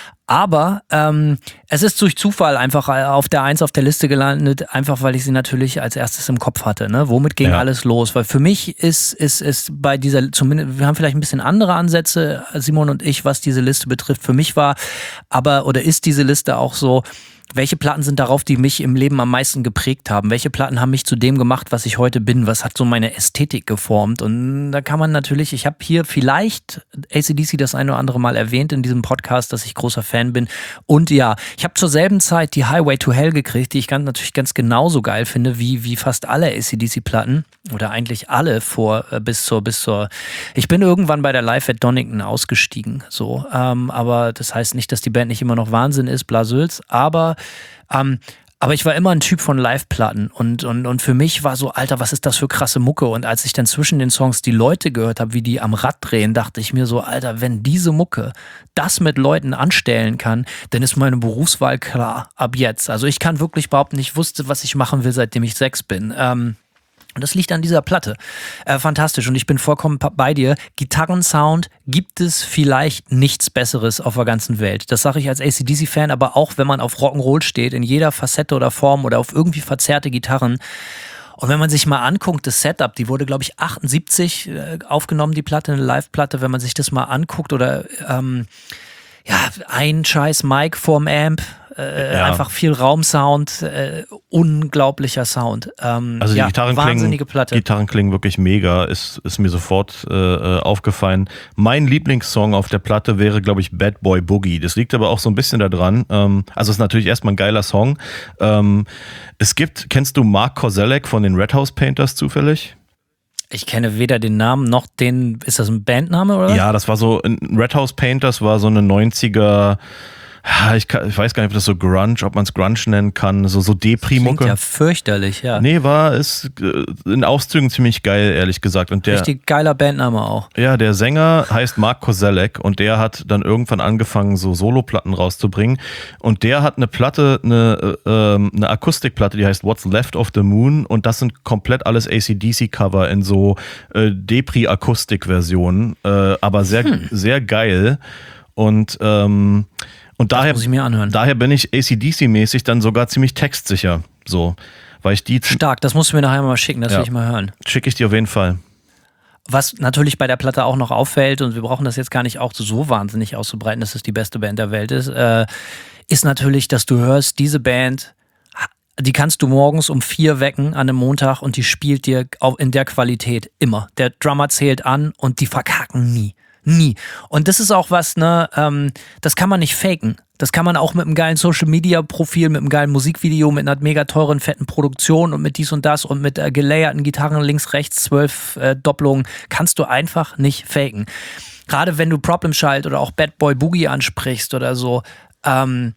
Aber ähm, es ist durch Zufall einfach auf der Eins auf der Liste gelandet, einfach weil ich sie natürlich als erstes im Kopf hatte. Ne? Womit ging ja. alles los? Weil für mich ist, ist, ist bei dieser, zumindest, wir haben vielleicht ein bisschen andere Ansätze, Simon und ich, was diese Liste betrifft. Für mich war aber, oder ist diese Liste auch so, welche Platten sind darauf, die mich im Leben am meisten geprägt haben? Welche Platten haben mich zu dem gemacht, was ich heute bin? Was hat so meine Ästhetik geformt? Und da kann man natürlich, ich habe hier vielleicht A C D C das ein oder andere Mal erwähnt in diesem Podcast, dass ich großer Fan bin. Und ja, ich habe zur selben Zeit die Highway to Hell gekriegt, die ich ganz, natürlich ganz genauso geil finde, wie, wie fast alle A C D C-Platten. Oder eigentlich alle vor, bis zur, bis zur, ich bin irgendwann bei der Live at Donington ausgestiegen, so. Ähm, aber das heißt nicht, dass die Band nicht immer noch Wahnsinn ist, Blasülz, aber Ähm, aber ich war immer ein Typ von Live-Platten und, und, und für mich war so, Alter, was ist das für krasse Mucke? Und als ich dann zwischen den Songs die Leute gehört habe, wie die am Rad drehen, dachte ich mir so, Alter, wenn diese Mucke das mit Leuten anstellen kann, dann ist meine Berufswahl klar, ab jetzt. Also ich kann wirklich behaupten, ich wusste, was ich machen will, seitdem ich sechs bin. Ähm, Und das liegt an dieser Platte. Äh, fantastisch. Und ich bin vollkommen bei dir. Gitarrensound gibt es vielleicht nichts Besseres auf der ganzen Welt. Das sage ich als A C D C-Fan, aber auch wenn man auf Rock'n'Roll steht, in jeder Facette oder Form oder auf irgendwie verzerrte Gitarren. Und wenn man sich mal anguckt, das Setup, die wurde, glaube ich, achtundsiebzig äh, aufgenommen, die Platte, eine Live-Platte. Wenn man sich das mal anguckt oder ähm, ja, ein scheiß Mic vorm Amp, äh, ja. einfach viel Raumsound, äh, unglaublicher Sound. Ähm, also die ja, Gitarren, wahnsinnige klingen, Platte. Gitarren klingen wirklich mega, ist, ist mir sofort äh, aufgefallen. Mein Lieblingssong auf der Platte wäre, glaube ich, Bad Boy Boogie. Das liegt aber auch so ein bisschen daran. Ähm, also es ist natürlich erstmal ein geiler Song. Ähm, es gibt, kennst du Mark Kozelek von den Red House Painters zufällig? Ich kenne weder den Namen noch den, ist das ein Bandname oder? Ja, das war so, Red House Painters war so eine neunziger, ich, kann, ich weiß gar nicht, ob das so Grunge, ob man es Grunge nennen kann, so, so Depri-Mucke. Klingt ja fürchterlich, ja. Nee, war, ist in Auszügen ziemlich geil, ehrlich gesagt. Und der, richtig geiler Bandname auch. Ja, der Sänger heißt Mark Kozelek und der hat dann irgendwann angefangen, so Soloplatten rauszubringen. Und der hat eine Platte, eine, äh, eine Akustikplatte, die heißt What's Left of the Moon und das sind komplett alles A C D C-Cover in so äh, Depri-Akustik-Versionen, äh, aber sehr, hm. sehr geil. Und ähm, Und daher, muss ich mir anhören. daher bin ich A C D C-mäßig dann sogar ziemlich textsicher. So, weil ich die. Stark, das musst du mir nachher mal schicken, das ja. will ich mal hören. Schicke ich dir auf jeden Fall. Was natürlich bei der Platte auch noch auffällt, und wir brauchen das jetzt gar nicht auch so wahnsinnig auszubreiten, dass es die beste Band der Welt ist, äh, ist natürlich, dass du hörst, diese Band, die kannst du morgens um vier wecken an einem Montag und die spielt dir auch in der Qualität immer. Der Drummer zählt an und die verkacken nie. Nie. Und das ist auch was, ne, ähm, das kann man nicht faken. Das kann man auch mit einem geilen Social-Media-Profil, mit einem geilen Musikvideo, mit einer mega teuren, fetten Produktion und mit dies und das und mit äh, gelayerten Gitarren links, rechts, zwölf äh, Doppelungen, kannst du einfach nicht faken. Gerade wenn du Problem Child oder auch Bad Boy Boogie ansprichst oder so, ähm,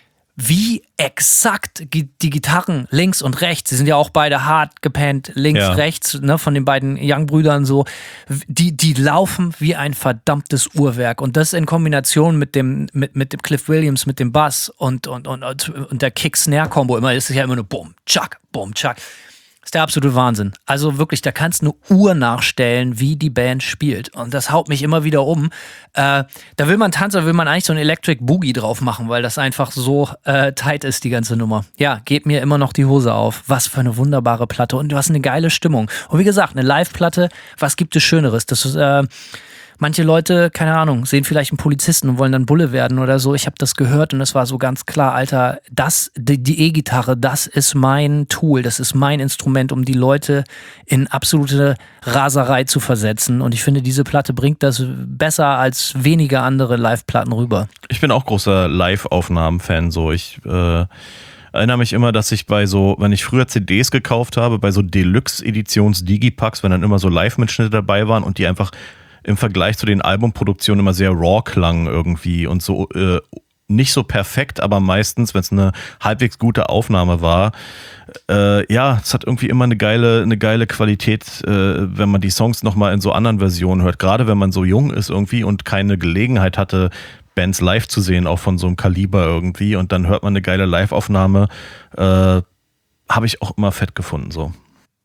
wie exakt die Gitarren links und rechts, die sind ja auch beide hart gepannt, links, ja. rechts, ne, von den beiden Young-Brüdern so, die, die laufen wie ein verdammtes Uhrwerk und das in Kombination mit dem, mit, mit dem Cliff Williams, mit dem Bass und, und, und, und der Kick-Snare-Kombo, immer ist es ja immer nur Boom, Chuck, Boom, Chuck. ist der absolute Wahnsinn. Also wirklich, da kannst du eine Uhr nachstellen, wie die Band spielt. Und das haut mich immer wieder um. Äh, da will man tanzen, da will man eigentlich so ein Electric Boogie drauf machen, weil das einfach so äh, tight ist, die ganze Nummer. Ja, geht mir immer noch die Hose auf. Was für eine wunderbare Platte und was eine geile Stimmung. Und wie gesagt, eine Live-Platte, was gibt es Schöneres? Das ist, äh, manche Leute, keine Ahnung, sehen vielleicht einen Polizisten und wollen dann Bulle werden oder so. Ich habe das gehört und es war so ganz klar, Alter, das, die, die E-Gitarre, das ist mein Tool, das ist mein Instrument, um die Leute in absolute Raserei zu versetzen. Und ich finde, diese Platte bringt das besser als wenige andere Live-Platten rüber. Ich bin auch großer Live-Aufnahmen-Fan. So, ich äh, erinnere mich immer, dass ich bei so, wenn ich früher C Ds gekauft habe, bei so Deluxe-Editions-Digipacks, wenn dann immer so Live-Mitschnitte dabei waren und die einfach im Vergleich zu den Albumproduktionen immer sehr raw klang irgendwie und so äh, nicht so perfekt, aber meistens, wenn es eine halbwegs gute Aufnahme war, äh, ja, es hat irgendwie immer eine geile, eine geile Qualität, äh, wenn man die Songs nochmal in so anderen Versionen hört, gerade wenn man so jung ist irgendwie und keine Gelegenheit hatte, Bands live zu sehen, auch von so einem Kaliber irgendwie, und dann hört man eine geile Live-Aufnahme, äh, habe ich auch immer fett gefunden, so.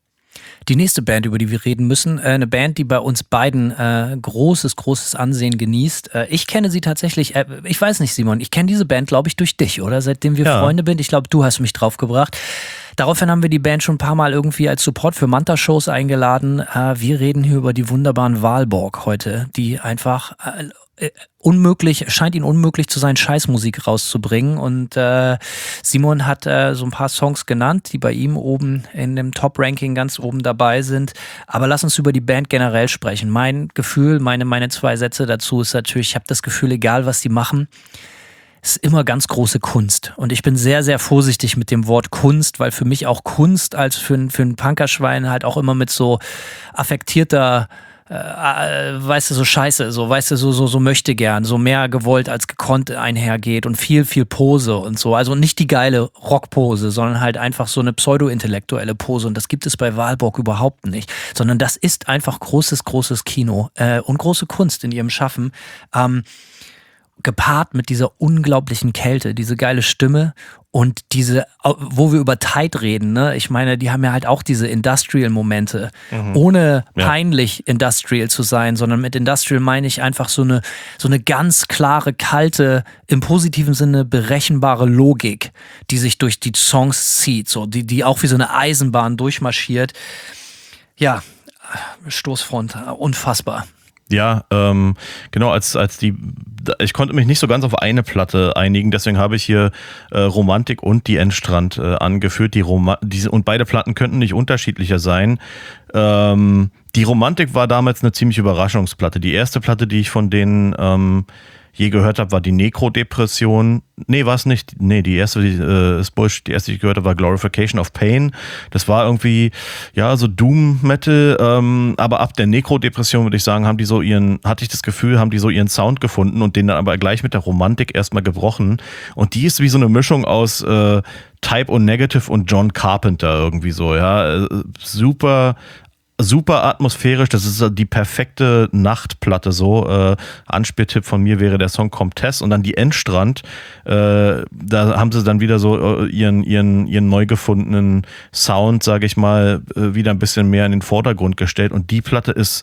Die nächste Band, über die wir reden müssen, äh, eine Band, die bei uns beiden äh, großes, großes Ansehen genießt. Äh, ich kenne sie tatsächlich, äh, ich weiß nicht, Simon, ich kenne diese Band, glaube ich, durch dich, oder? Seitdem wir ja. Freunde sind. Ich glaube, du hast mich draufgebracht. Daraufhin haben wir die Band schon ein paar Mal irgendwie als Support für Manta-Shows eingeladen. Äh, wir reden hier über die wunderbaren Walborg heute, die einfach äh, unmöglich, scheint ihnen unmöglich zu sein, Scheißmusik rauszubringen. Und äh, Simon hat äh, so ein paar Songs genannt, die bei ihm oben in dem Top-Ranking ganz oben dabei sind. Aber lass uns über die Band generell sprechen. Mein Gefühl, meine, meine zwei Sätze dazu ist natürlich, ich habe das Gefühl, egal was die machen, ist immer ganz große Kunst. Und ich bin sehr, sehr vorsichtig mit dem Wort Kunst, weil für mich auch Kunst als für, für ein Punkerschwein halt auch immer mit so affektierter Äh, weißt du, so scheiße, so, weißt du, so, so, so möchte gern, so mehr gewollt als gekonnt einhergeht und viel, viel Pose und so. Also nicht die geile Rockpose, sondern halt einfach so eine pseudo-intellektuelle Pose. Und das gibt es bei Walborg überhaupt nicht, sondern das ist einfach großes, großes Kino äh, und große Kunst in ihrem Schaffen. Ähm, gepaart mit dieser unglaublichen Kälte, diese geile Stimme und diese, wo wir über Tight reden, ne? Ich meine, die haben ja halt auch diese Industrial-Momente, mhm. ohne peinlich ja. Industrial zu sein, sondern mit Industrial meine ich einfach so eine, so eine ganz klare, kalte, im positiven Sinne berechenbare Logik, die sich durch die Songs zieht, so, die, die auch wie so eine Eisenbahn durchmarschiert. Ja, Stoßfront, unfassbar. Ja, ähm, genau, als, als die, ich konnte mich nicht so ganz auf eine Platte einigen, deswegen habe ich hier äh, Romantik und die Endstrand äh, angeführt. Die Roma- diese, und beide Platten könnten nicht unterschiedlicher sein. Ähm, die Romantik war damals eine ziemlich Überraschungsplatte. Die erste Platte, die ich von denen ähm, je gehört habe, war die Nekrodepression. Nee, war es nicht. Nee, die erste, die, äh, ist Bullshit. Die erste, die ich gehört habe, war Glorification of Pain. Das war irgendwie, ja, so Doom-Metal. Ähm, aber ab der Nekrodepression, würde ich sagen, haben die so ihren, hatte ich das Gefühl, haben die so ihren Sound gefunden und den dann aber gleich mit der Romantik erstmal gebrochen. Und die ist wie so eine Mischung aus äh, Type O Negative und John Carpenter irgendwie so, ja. Äh, super Super atmosphärisch, das ist die perfekte Nachtplatte so. Äh, Anspieltipp von mir wäre der Song Comtesse und dann die Endstrand. Äh, da haben sie dann wieder so ihren, ihren, ihren neu gefundenen Sound, sage ich mal, äh, wieder ein bisschen mehr in den Vordergrund gestellt. Und die Platte ist,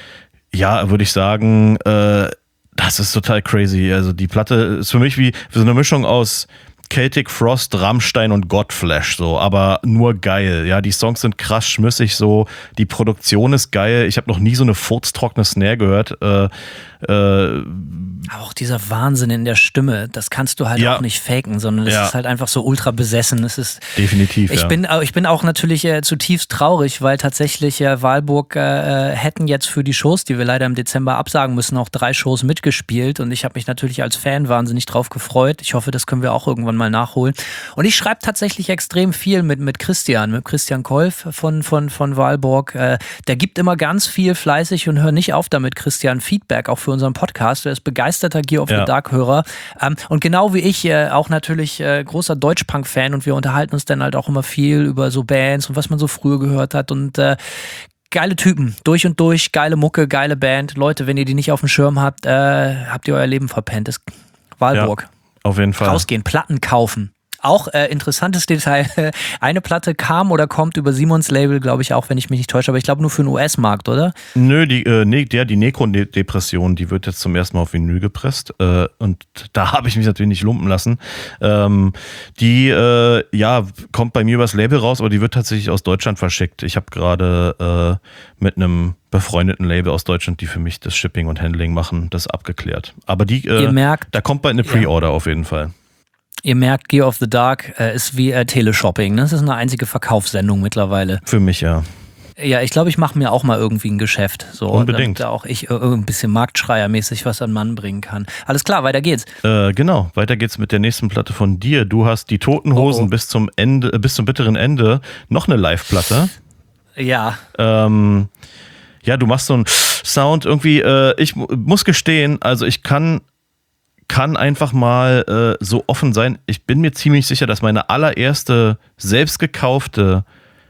ja, würde ich sagen, äh, das ist total crazy. Also die Platte ist für mich wie so eine Mischung aus Celtic Frost, Rammstein und Godflesh, so, aber nur geil. Ja, die Songs sind krass schmissig, so, die Produktion ist geil. Ich habe noch nie so eine furztrockene Snare gehört. Äh, äh, Aber auch dieser Wahnsinn in der Stimme, das kannst du halt ja. auch nicht faken, sondern es ja. ist halt einfach so ultra besessen. Es ist definitiv. Ich ja. bin, ich bin auch natürlich äh, zutiefst traurig, weil tatsächlich äh, Walborg äh, hätten jetzt für die Shows, die wir leider im Dezember absagen müssen, auch drei Shows mitgespielt und ich habe mich natürlich als Fan wahnsinnig drauf gefreut. Ich hoffe, das können wir auch irgendwann mal nachholen. Und ich schreibe tatsächlich extrem viel mit, mit Christian, mit Christian Kolf von, von, von Walborg. Äh, der gibt immer ganz viel fleißig und hör nicht auf damit, Christian, Feedback auch für unseren Podcast. Er ist begeisterter Gear of ja. the Dark-Hörer. Ähm, und genau wie ich äh, auch natürlich äh, großer Deutschpunk-Fan und wir unterhalten uns dann halt auch immer viel über so Bands und was man so früher gehört hat und äh, geile Typen, durch und durch, geile Mucke, geile Band. Leute, wenn ihr die nicht auf dem Schirm habt, äh, habt ihr euer Leben verpennt. Das ist Walborg. Ja, auf jeden Fall. Rausgehen, Platten kaufen. Auch äh, interessantes Detail, eine Platte kam oder kommt über Simons Label, glaube ich auch, wenn ich mich nicht täusche, aber ich glaube nur für den U S-Markt, oder? Nö, die, äh, ne, der, die Necro-Depression, die wird jetzt zum ersten Mal auf Vinyl gepresst äh, und da habe ich mich natürlich nicht lumpen lassen. Ähm, die, äh, ja, kommt bei mir übers Label raus, aber die wird tatsächlich aus Deutschland verschickt. Ich habe gerade äh, mit einem befreundeten Label aus Deutschland, die für mich das Shipping und Handling machen, das abgeklärt. Aber die, äh, Ihr merkt, da kommt bald eine Pre-Order ja. auf jeden Fall. Ihr merkt, Gear of the Dark äh, ist wie äh, Teleshopping. Ne? Das ist eine einzige Verkaufssendung mittlerweile. Für mich, ja. Ja, ich glaube, ich mache mir auch mal irgendwie ein Geschäft. So, Unbedingt. Damit da auch ich äh, ein bisschen marktschreiermäßig was an den Mann bringen kann. Alles klar, weiter geht's. Äh, genau, weiter geht's mit der nächsten Platte von dir. Du hast die Toten Hosen oh, oh. bis zum Ende, äh, bis zum bitteren Ende noch eine Live-Platte. Ja. Ähm, ja, du machst so einen Sound irgendwie. Äh, ich muss gestehen, also ich kann kann einfach mal äh, so offen sein. Ich bin mir ziemlich sicher, dass meine allererste selbst gekaufte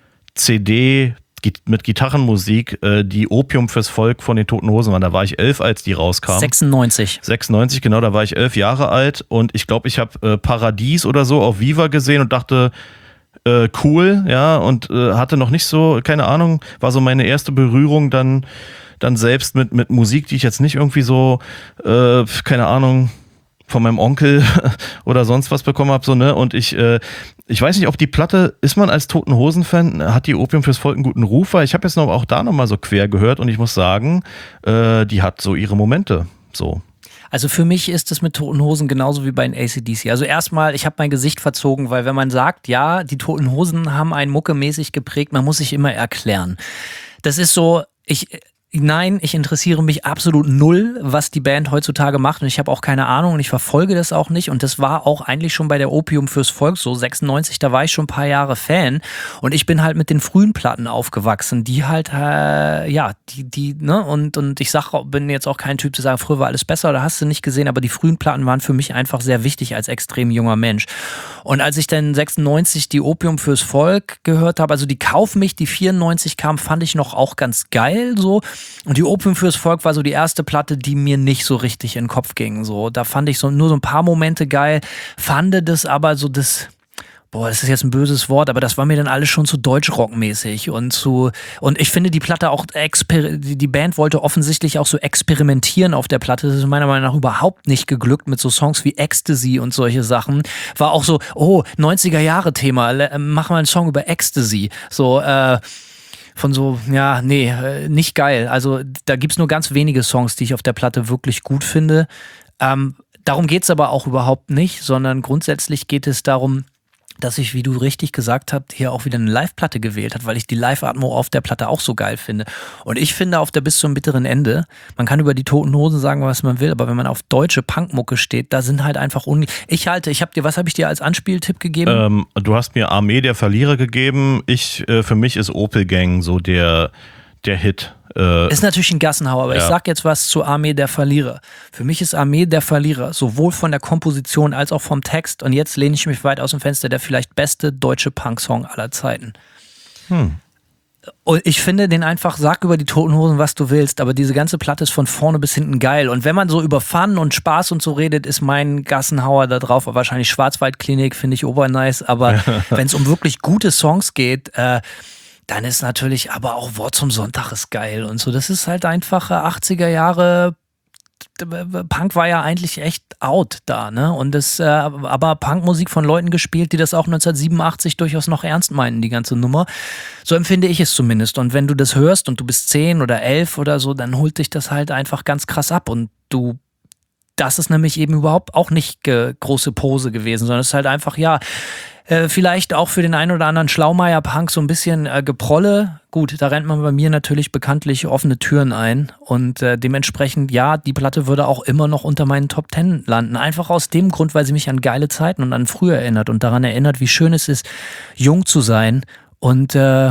C D mit Gitarrenmusik äh, die Opium fürs Volk von den Toten Hosen war. Da war ich elf, als die rauskam. sechsundneunzig. sechsundneunzig, genau, da war ich elf Jahre alt und ich glaube, ich habe äh, Paradies oder so auf Viva gesehen und dachte, äh, cool, ja, und äh, hatte noch nicht so, keine Ahnung, war so meine erste Berührung dann, dann selbst mit, mit Musik, die ich jetzt nicht irgendwie so, äh, keine Ahnung, von meinem Onkel oder sonst was bekommen habe, so, ne, und ich, äh, ich weiß nicht, ob die Platte, ist man als Toten Hosen-Fan, hat die Opium fürs Volk einen guten Ruf, weil ich habe jetzt noch auch da nochmal so quer gehört und ich muss sagen, äh, die hat so ihre Momente, so. Also für mich ist es mit Toten Hosen genauso wie bei den A C D C. Also erstmal, ich habe mein Gesicht verzogen, weil wenn man sagt, ja, die Toten Hosen haben einen muckemäßig geprägt, man muss sich immer erklären. Das ist so, ich... Nein, ich interessiere mich absolut null, was die Band heutzutage macht und ich habe auch keine Ahnung und ich verfolge das auch nicht und das war auch eigentlich schon bei der Opium fürs Volk so, sechsundneunzig, da war ich schon ein paar Jahre Fan und ich bin halt mit den frühen Platten aufgewachsen, die halt, äh, ja, die, die, ne, und, und ich sag, bin jetzt auch kein Typ zu sagen, früher war alles besser oder hast du nicht gesehen, aber die frühen Platten waren für mich einfach sehr wichtig als extrem junger Mensch. Und als ich dann sechsundneunzig die Opium fürs Volk gehört habe, also die Kauf mich, die vierundneunzig kam, fand ich noch auch ganz geil, so. Und die Opium fürs Volk war so die erste Platte, die mir nicht so richtig in den Kopf ging. So, da fand ich so nur so ein paar Momente geil, fand das aber so das, boah, das ist jetzt ein böses Wort, aber das war mir dann alles schon zu deutschrockmäßig und zu, und ich finde die Platte auch, exper- die Band wollte offensichtlich auch so experimentieren auf der Platte. Das ist meiner Meinung nach überhaupt nicht geglückt mit so Songs wie Ecstasy und solche Sachen. War auch so, oh, neunziger-Jahre-Thema, mach mal einen Song über Ecstasy. So, äh, von so, ja, nee, nicht geil. Also da gibt's nur ganz wenige Songs, die ich auf der Platte wirklich gut finde. Ähm, darum geht's aber auch überhaupt nicht, sondern grundsätzlich geht es darum, dass ich, wie du richtig gesagt hast, hier auch wieder eine Live-Platte gewählt hat, weil ich die Live-Atmo auf der Platte auch so geil finde. Und ich finde auf der bis zum bitteren Ende, man kann über die Toten Hosen sagen, was man will, aber wenn man auf deutsche Punkmucke steht, da sind halt einfach un... Ich halte, ich habe dir, was habe ich dir als Anspieltipp gegeben? Ähm, du hast mir Armee der Verlierer gegeben. Ich, äh, für mich ist Opel Gang so der, der Hit. Äh, ist natürlich ein Gassenhauer, aber ja. Ich sag jetzt was zu Armee der Verlierer. Für mich ist Armee der Verlierer sowohl von der Komposition als auch vom Text, und jetzt lehne ich mich weit aus dem Fenster, der vielleicht beste deutsche Punk-Song aller Zeiten. Hm. Und ich finde den einfach, sag über die Toten Hosen, was du willst, aber diese ganze Platte ist von vorne bis hinten geil. Und wenn man so über Fun und Spaß und so redet, ist mein Gassenhauer da drauf. Wahrscheinlich Schwarzwaldklinik, finde ich obernice, aber wenn es um wirklich gute Songs geht, äh, dann ist natürlich, aber auch Wort zum Sonntag ist geil und so. Das ist halt einfach achtziger Jahre. Punk war ja eigentlich echt out da, ne? Und das, äh, aber Punkmusik von Leuten gespielt, die das auch neunzehnhundertsiebenundachtzig durchaus noch ernst meinen, die ganze Nummer. So empfinde ich es zumindest. Und wenn du das hörst und du bist zehn oder elf oder so, dann holt dich das halt einfach ganz krass ab. Und du, das ist nämlich eben überhaupt auch nicht ge- große Pose gewesen, sondern es ist halt einfach, ja, Äh, vielleicht auch für den einen oder anderen Schlaumeier-Punk so ein bisschen äh, Geprolle. Gut, da rennt man bei mir natürlich bekanntlich offene Türen ein. Und äh, dementsprechend, ja, die Platte würde auch immer noch unter meinen Top Ten landen. Einfach aus dem Grund, weil sie mich an geile Zeiten und an früher erinnert und daran erinnert, wie schön es ist, jung zu sein und äh,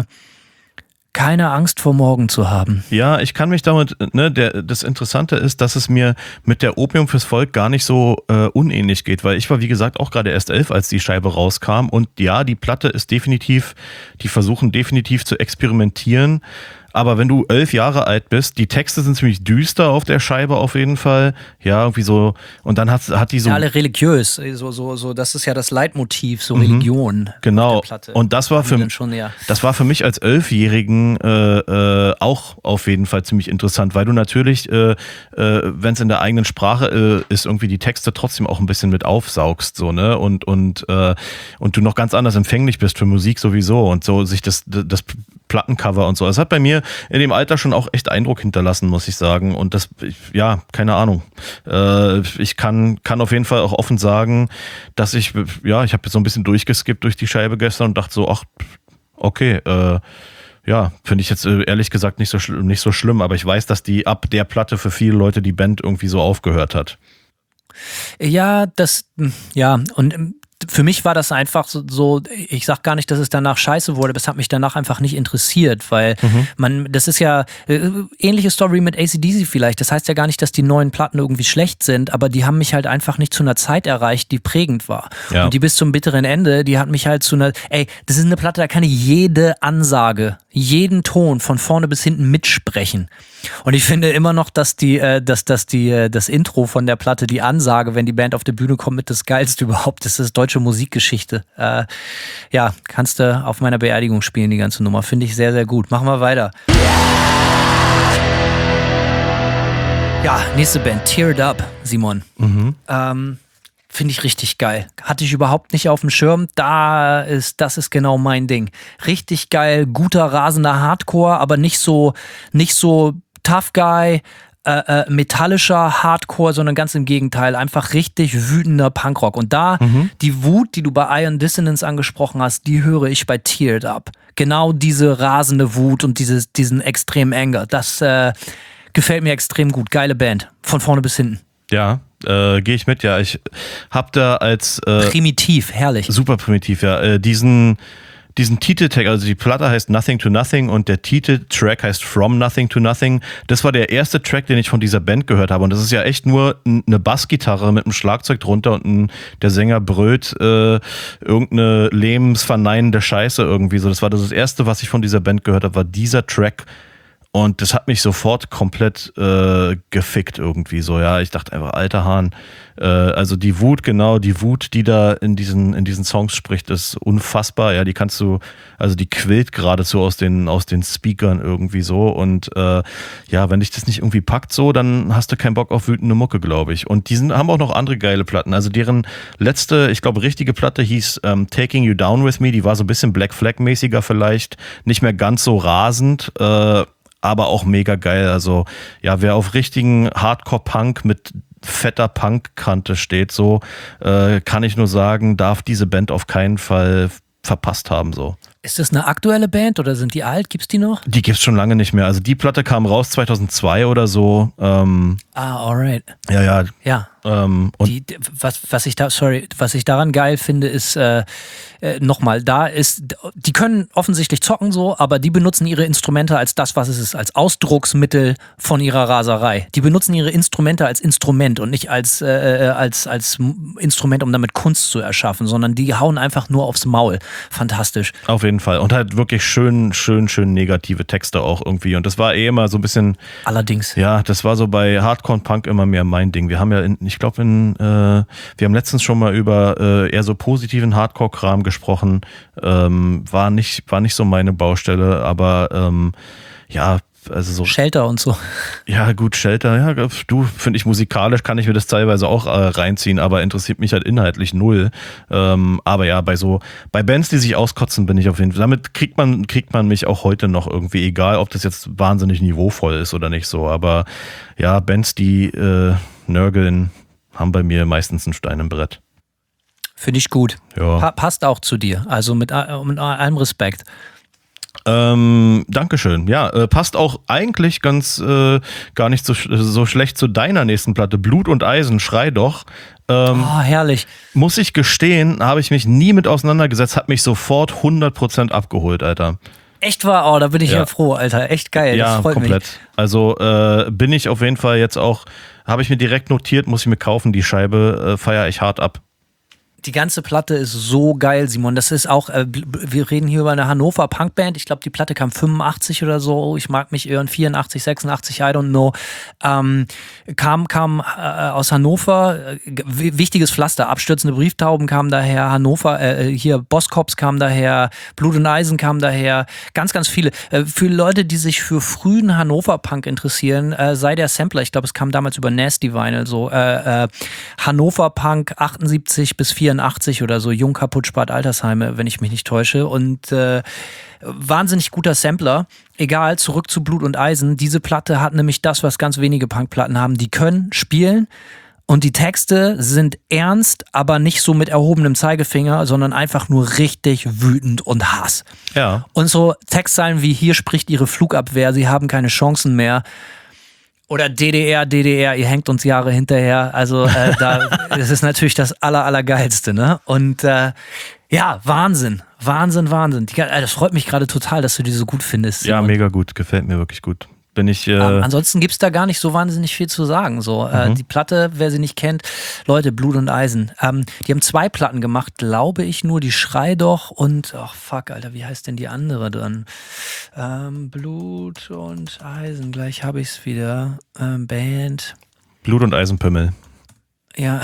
keine Angst vor morgen zu haben. Ja, ich kann mich damit, ne, der, das Interessante ist, dass es mir mit der Opium fürs Volk gar nicht so äh, unähnlich geht, weil ich war, wie gesagt, auch gerade erst elf, als die Scheibe rauskam, und ja, die Platte ist definitiv, die versuchen definitiv zu experimentieren, Aber wenn du elf Jahre alt bist, die Texte sind ziemlich düster auf der Scheibe auf jeden Fall. Ja, irgendwie so. Und dann hat, hat die so. Ja, alle religiös. So, so, so, das ist ja das Leitmotiv, so Religion. Genau. Auf der Platte. Und das war, für, schon, ja. das war für mich als Elfjährigen äh, äh, auch auf jeden Fall ziemlich interessant, weil du natürlich, äh, äh, wenn es in der eigenen Sprache äh, ist, irgendwie die Texte trotzdem auch ein bisschen mit aufsaugst, so, ne? Und, und, äh, und du noch ganz anders empfänglich bist für Musik sowieso und so sich das, das Plattencover und so. Es hat bei mir in dem Alter schon auch echt Eindruck hinterlassen, muss ich sagen. Und das, ja, keine Ahnung. Äh, ich kann, kann auf jeden Fall auch offen sagen, dass ich, ja, ich habe so ein bisschen durchgeskippt durch die Scheibe gestern und dachte so, ach, okay, äh, ja, finde ich jetzt äh, ehrlich gesagt nicht so, schl- nicht so schlimm, aber ich weiß, dass die ab der Platte für viele Leute die Band irgendwie so aufgehört hat. Ja, das, ja, und für mich war das einfach so, so, ich sag gar nicht, dass es danach scheiße wurde, aber es hat mich danach einfach nicht interessiert, weil mhm. man, das ist ja äh, ähnliche Story mit A C D C vielleicht. Das heißt ja gar nicht, dass die neuen Platten irgendwie schlecht sind, aber die haben mich halt einfach nicht zu einer Zeit erreicht, die prägend war. Ja. Und die bis zum bitteren Ende, die hat mich halt zu einer, ey, das ist eine Platte, da kann ich jede Ansage, jeden Ton von vorne bis hinten mitsprechen. Und ich finde immer noch, dass die, äh, dass, dass die, äh, das Intro von der Platte, die Ansage, wenn die Band auf die Bühne kommt, mit das Geilste überhaupt. Das ist deutsche Musikgeschichte. Äh, ja, kannst du auf meiner Beerdigung spielen, die ganze Nummer. Finde ich sehr, sehr gut. Machen wir weiter. Ja, nächste Band, Teared Up, Simon. Mhm. Ähm, Finde ich richtig geil. Hatte ich überhaupt nicht auf dem Schirm. Da ist, das ist genau mein Ding. Richtig geil, guter, rasender Hardcore, aber nicht so, nicht so Tough Guy, äh, äh, metallischer Hardcore, sondern ganz im Gegenteil. Einfach richtig wütender Punkrock. Und da, mhm. die Wut, die du bei Iron Dissonance angesprochen hast, die höre ich bei Teared Up. Genau diese rasende Wut und dieses, diesen extremen Anger. Das äh, gefällt mir extrem gut. Geile Band. Von vorne bis hinten. Ja, äh, gehe ich mit, ja. Ich hab da als äh, primitiv, herrlich. Super primitiv, ja. Äh, diesen, diesen Titeltag, also die Platte heißt Nothing to Nothing und der Titeltrack heißt From Nothing to Nothing. Das war der erste Track, den ich von dieser Band gehört habe. Und das ist ja echt nur eine Bassgitarre mit einem Schlagzeug drunter und ein, der Sänger brüllt äh, irgendeine lebensverneinende Scheiße irgendwie so. Das war das erste, was ich von dieser Band gehört habe, war dieser Track. Und das hat mich sofort komplett äh, gefickt irgendwie so, ja. Ich dachte einfach, alter Hahn. Äh, also die Wut, genau, die Wut, die da in diesen, in diesen Songs spricht, ist unfassbar. Ja, die kannst du, also die quillt geradezu aus den, aus den Speakern irgendwie so. Und äh, ja, wenn dich das nicht irgendwie packt so, dann hast du keinen Bock auf wütende Mucke, glaube ich. Und die sind, haben auch noch andere geile Platten. Also deren letzte, ich glaube, richtige Platte hieß ähm, Taking You Down With Me. Die war so ein bisschen Black Flag-mäßiger vielleicht. Nicht mehr ganz so rasend, äh, aber auch mega geil. Also ja, wer auf richtigen Hardcore-Punk mit fetter Punk-Kante steht, so äh, kann ich nur sagen, darf diese Band auf keinen Fall verpasst haben. So. Ist das eine aktuelle Band oder sind die alt? Gibt's die noch? Die gibt's schon lange nicht mehr. Also die Platte kam raus zweitausendzwei oder so. Ähm, ah, alright. Ja, ja. Ja. Ähm, und die, was, was ich da, sorry, was ich daran geil finde, ist äh, äh, nochmal, da ist, die können offensichtlich zocken so, aber die benutzen ihre Instrumente als das, was es ist, als Ausdrucksmittel von ihrer Raserei. Die benutzen ihre Instrumente als Instrument und nicht als, äh, als, als Instrument, um damit Kunst zu erschaffen, sondern die hauen einfach nur aufs Maul. Fantastisch. Auf jeden Fall. Und halt wirklich schön, schön, schön negative Texte auch irgendwie. Und das war eh immer so ein bisschen. Allerdings. Ja, das war so bei Hardcore und Punk immer mehr mein Ding. Wir haben ja, in, ich glaube, in, äh, wir haben letztens schon mal über äh, eher so positiven Hardcore-Kram gesprochen. Ähm, war nicht, war nicht so meine Baustelle, aber ähm, ja, also so. Shelter und so. Ja, gut, Shelter, ja, du, finde ich musikalisch, kann ich mir das teilweise auch äh, reinziehen, aber interessiert mich halt inhaltlich null. Ähm, aber ja, bei so, bei Bands, die sich auskotzen, bin ich auf jeden Fall, damit kriegt man, kriegt man mich auch heute noch irgendwie, egal, ob das jetzt wahnsinnig niveauvoll ist oder nicht so, aber ja, Bands, die äh, nörgeln, haben bei mir meistens einen Stein im Brett. Finde ich gut. Ja. Pa- passt auch zu dir, also mit, mit allem Respekt. Ähm, Dankeschön. Ja, äh, passt auch eigentlich ganz äh, gar nicht so, so schlecht zu deiner nächsten Platte. Blut und Eisen, Schrei doch. Ähm, oh, herrlich. Muss ich gestehen, habe ich mich nie mit auseinandergesetzt, hat mich sofort hundert Prozent abgeholt, Alter. Echt wahr? Oh, da bin ich ja, ja froh, Alter. Echt geil. Ja, das freut komplett. mich. Also äh, bin ich auf jeden Fall jetzt auch, habe ich mir direkt notiert, muss ich mir kaufen, die Scheibe äh, feiere ich hart ab. Die ganze Platte ist so geil, Simon. Das ist auch, äh, wir reden hier über eine Hannover Punkband. Ich glaube, die Platte kam fünfundachtzig oder so. Ich mag mich irren, vierundachtzig, sechsundachtzig, I don't know. Ähm, kam kam äh, aus Hannover. Äh, wichtiges Pflaster. Abstürzende Brieftauben kamen daher. Hannover, äh, hier Boskops kam daher. Blut und Eisen kam daher. Ganz, ganz viele. Äh, für Leute, die sich für frühen Hannover Punk interessieren, äh, sei der Sampler. Ich glaube, es kam damals über Nasty Vinyl so. Äh, äh, Hannover Punk achtundsiebzig bis vierundachtzig oder so, Jung kaputt spart Altersheime, wenn ich mich nicht täusche. Und äh, wahnsinnig guter Sampler. Egal, zurück zu Blut und Eisen. Diese Platte hat nämlich das, was ganz wenige Punkplatten haben. Die können spielen und die Texte sind ernst, aber nicht so mit erhobenem Zeigefinger, sondern einfach nur richtig wütend und Hass. Ja. Und so Textzeilen wie hier spricht ihre Flugabwehr, sie haben keine Chancen mehr. Oder D D R, D D R, ihr hängt uns Jahre hinterher. Also äh, da, das ist natürlich das aller, allergeilste, ne? Und äh, ja, Wahnsinn, Wahnsinn, Wahnsinn. Die, äh, das freut mich gerade total, dass du die so gut findest. Ja, Simon. Mega gut, gefällt mir wirklich gut. Bin ich, äh ähm, ansonsten gibt es da gar nicht so wahnsinnig viel zu sagen. So, äh, Mhm. die Platte, wer sie nicht kennt, Leute, Blut und Eisen. Ähm, die haben zwei Platten gemacht, glaube ich nur, die Schrei doch und, ach fuck, Alter, wie heißt denn die andere dann? Ähm, Blut und Eisen, gleich habe ich es wieder. Ähm, Band, Blut und Eisenpimmel. ja,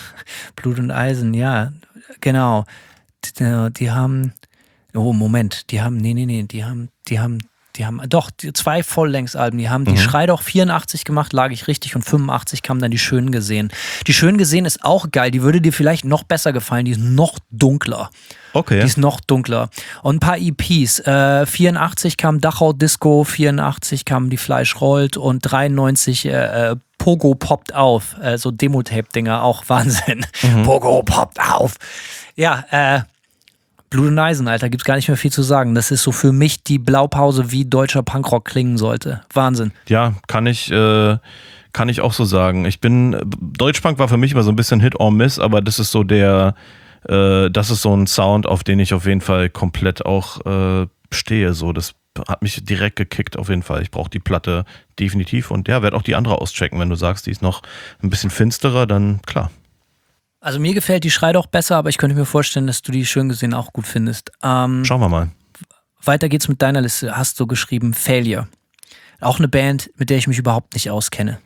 Blut und Eisen, ja, genau. Die, die haben, oh Moment, die haben, nee, nee, nee, die haben, die haben, die haben, doch, die, zwei Volllängsalben, die haben die Mhm. Schrei doch vierundachtzig gemacht, lag ich richtig, und fünfundachtzig kam dann die Schön gesehen. Die Schön gesehen ist auch geil, die würde dir vielleicht noch besser gefallen, die ist noch dunkler. Okay. Die ist noch dunkler. Und ein paar E Ps. Äh, vierundachtzig kam Dachau Disco, vierundachtzig kam Die Fleisch rollt und dreiundneunzig äh, äh, Pogo poppt auf. Äh, so Demo-Tape-Dinger, auch Wahnsinn. Mhm. Pogo poppt auf. Ja, äh, Blut und Eisen, Alter, gibt's gar nicht mehr viel zu sagen. Das ist so für mich die Blaupause, wie deutscher Punkrock klingen sollte. Wahnsinn. Ja, kann ich, äh, kann ich auch so sagen. Ich bin, Deutschpunk war für mich immer so ein bisschen Hit or Miss, aber das ist so der, äh, das ist so ein Sound, auf den ich auf jeden Fall komplett auch äh, stehe. So, das hat mich direkt gekickt auf jeden Fall. Ich brauche die Platte definitiv und ja, werde auch die andere auschecken. Wenn du sagst, die ist noch ein bisschen finsterer, dann klar. Also mir gefällt die Schrei doch besser, aber ich könnte mir vorstellen, dass du die Schön gesehen auch gut findest. Ähm, Schauen wir mal. Weiter geht's mit deiner Liste. Hast du geschrieben Failure. Auch eine Band, mit der ich mich überhaupt nicht auskenne.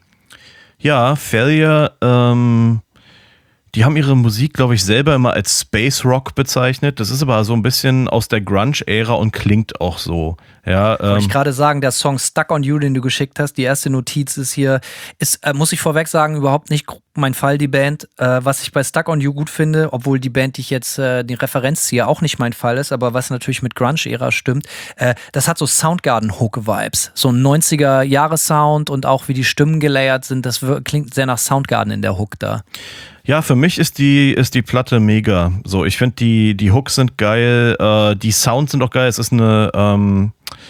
Ja, Failure, ähm, die haben ihre Musik, glaube ich, selber immer als Space Rock bezeichnet. Das ist aber so ein bisschen aus der Grunge-Ära und klingt auch so. Ja, Wollte ich ähm, gerade sagen, der Song Stuck on You, den du geschickt hast, die erste Notiz ist hier, ist, äh, muss ich vorweg sagen, überhaupt nicht mein Fall, die Band. Äh, was ich bei Stuck on You gut finde, obwohl die Band, die ich jetzt äh, die Referenz ziehe, auch nicht mein Fall ist, aber was natürlich mit Grunge-Ära stimmt, äh, das hat so Soundgarden-Hook-Vibes. So ein neunziger-Jahre-Sound und auch wie die Stimmen gelayert sind, das wir- klingt sehr nach Soundgarden in der Hook da. ja, für mich ist die, ist die Platte mega. So, ich finde, die, die Hooks sind geil, äh, die Sounds sind auch geil. Es ist eine, ähm,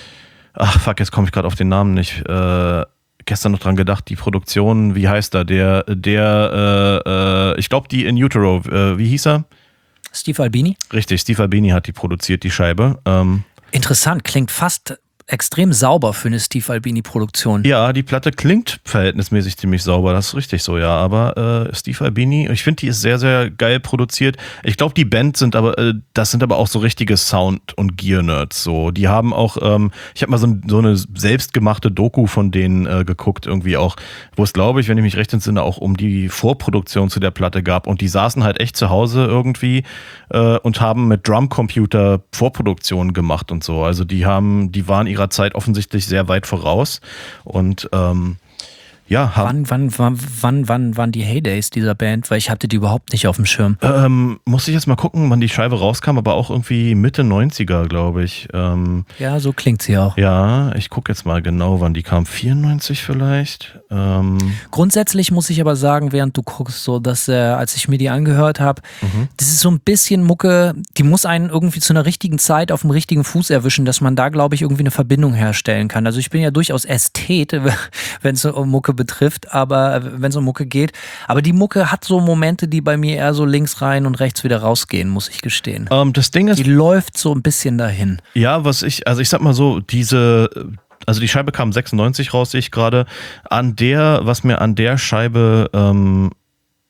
ach fuck, jetzt komme ich gerade auf den Namen nicht. Äh, gestern noch dran gedacht, die Produktion, wie heißt er? Der, der, äh, äh, ich glaube, die in Utero, äh, wie hieß er? Steve Albini? Richtig, Steve Albini hat die produziert, die Scheibe. Ähm, Interessant, klingt fast extrem sauber für eine Steve Albini-Produktion. Ja, die Platte klingt verhältnismäßig ziemlich sauber, das ist richtig so, ja. Aber äh, Steve Albini, ich finde, die ist sehr, sehr geil produziert. Ich glaube, die Band sind aber, äh, das sind aber auch so richtige Sound- und Gear-Nerds. So. Die haben auch, ähm, ich habe mal so, so eine selbstgemachte Doku von denen äh, geguckt, irgendwie auch, wo es, glaube ich, wenn ich mich recht entsinne, auch um die Vorproduktion zu der Platte gab. Und die saßen halt echt zu Hause irgendwie äh, und haben mit Drumcomputer Vorproduktionen gemacht und so. Also die haben, die waren ihrer Zeit offensichtlich sehr weit voraus und ähm, ja, haben, Wann, wann, wann, wann, wann waren die Heydays dieser Band? Weil ich hatte die überhaupt nicht auf dem Schirm. ähm, muss ich jetzt mal gucken, wann die Scheibe rauskam, aber auch irgendwie Mitte neunziger, glaube ich. Ähm, Ja, so klingt sie auch. ja, ich gucke jetzt mal genau, wann die kam. vierundneunzig vielleicht? Ähm, Grundsätzlich muss ich aber sagen, während du guckst, so dass äh, als ich mir die angehört habe, mhm. das ist so ein bisschen Mucke, die muss einen irgendwie zu einer richtigen Zeit auf dem richtigen Fuß erwischen, dass man da, glaube ich, irgendwie eine Verbindung herstellen kann. Also ich bin ja durchaus Ästhet, wenn es um Mucke betrifft, aber wenn es um Mucke geht. Aber die Mucke hat so Momente, die bei mir eher so links rein und rechts wieder rausgehen, muss ich gestehen. ähm, das Ding ist, Die läuft so ein bisschen dahin. ja, was ich, also ich sag mal so, diese, also die Scheibe kam sechsundneunzig raus, sehe ich gerade. An der, was mir an der Scheibe ähm,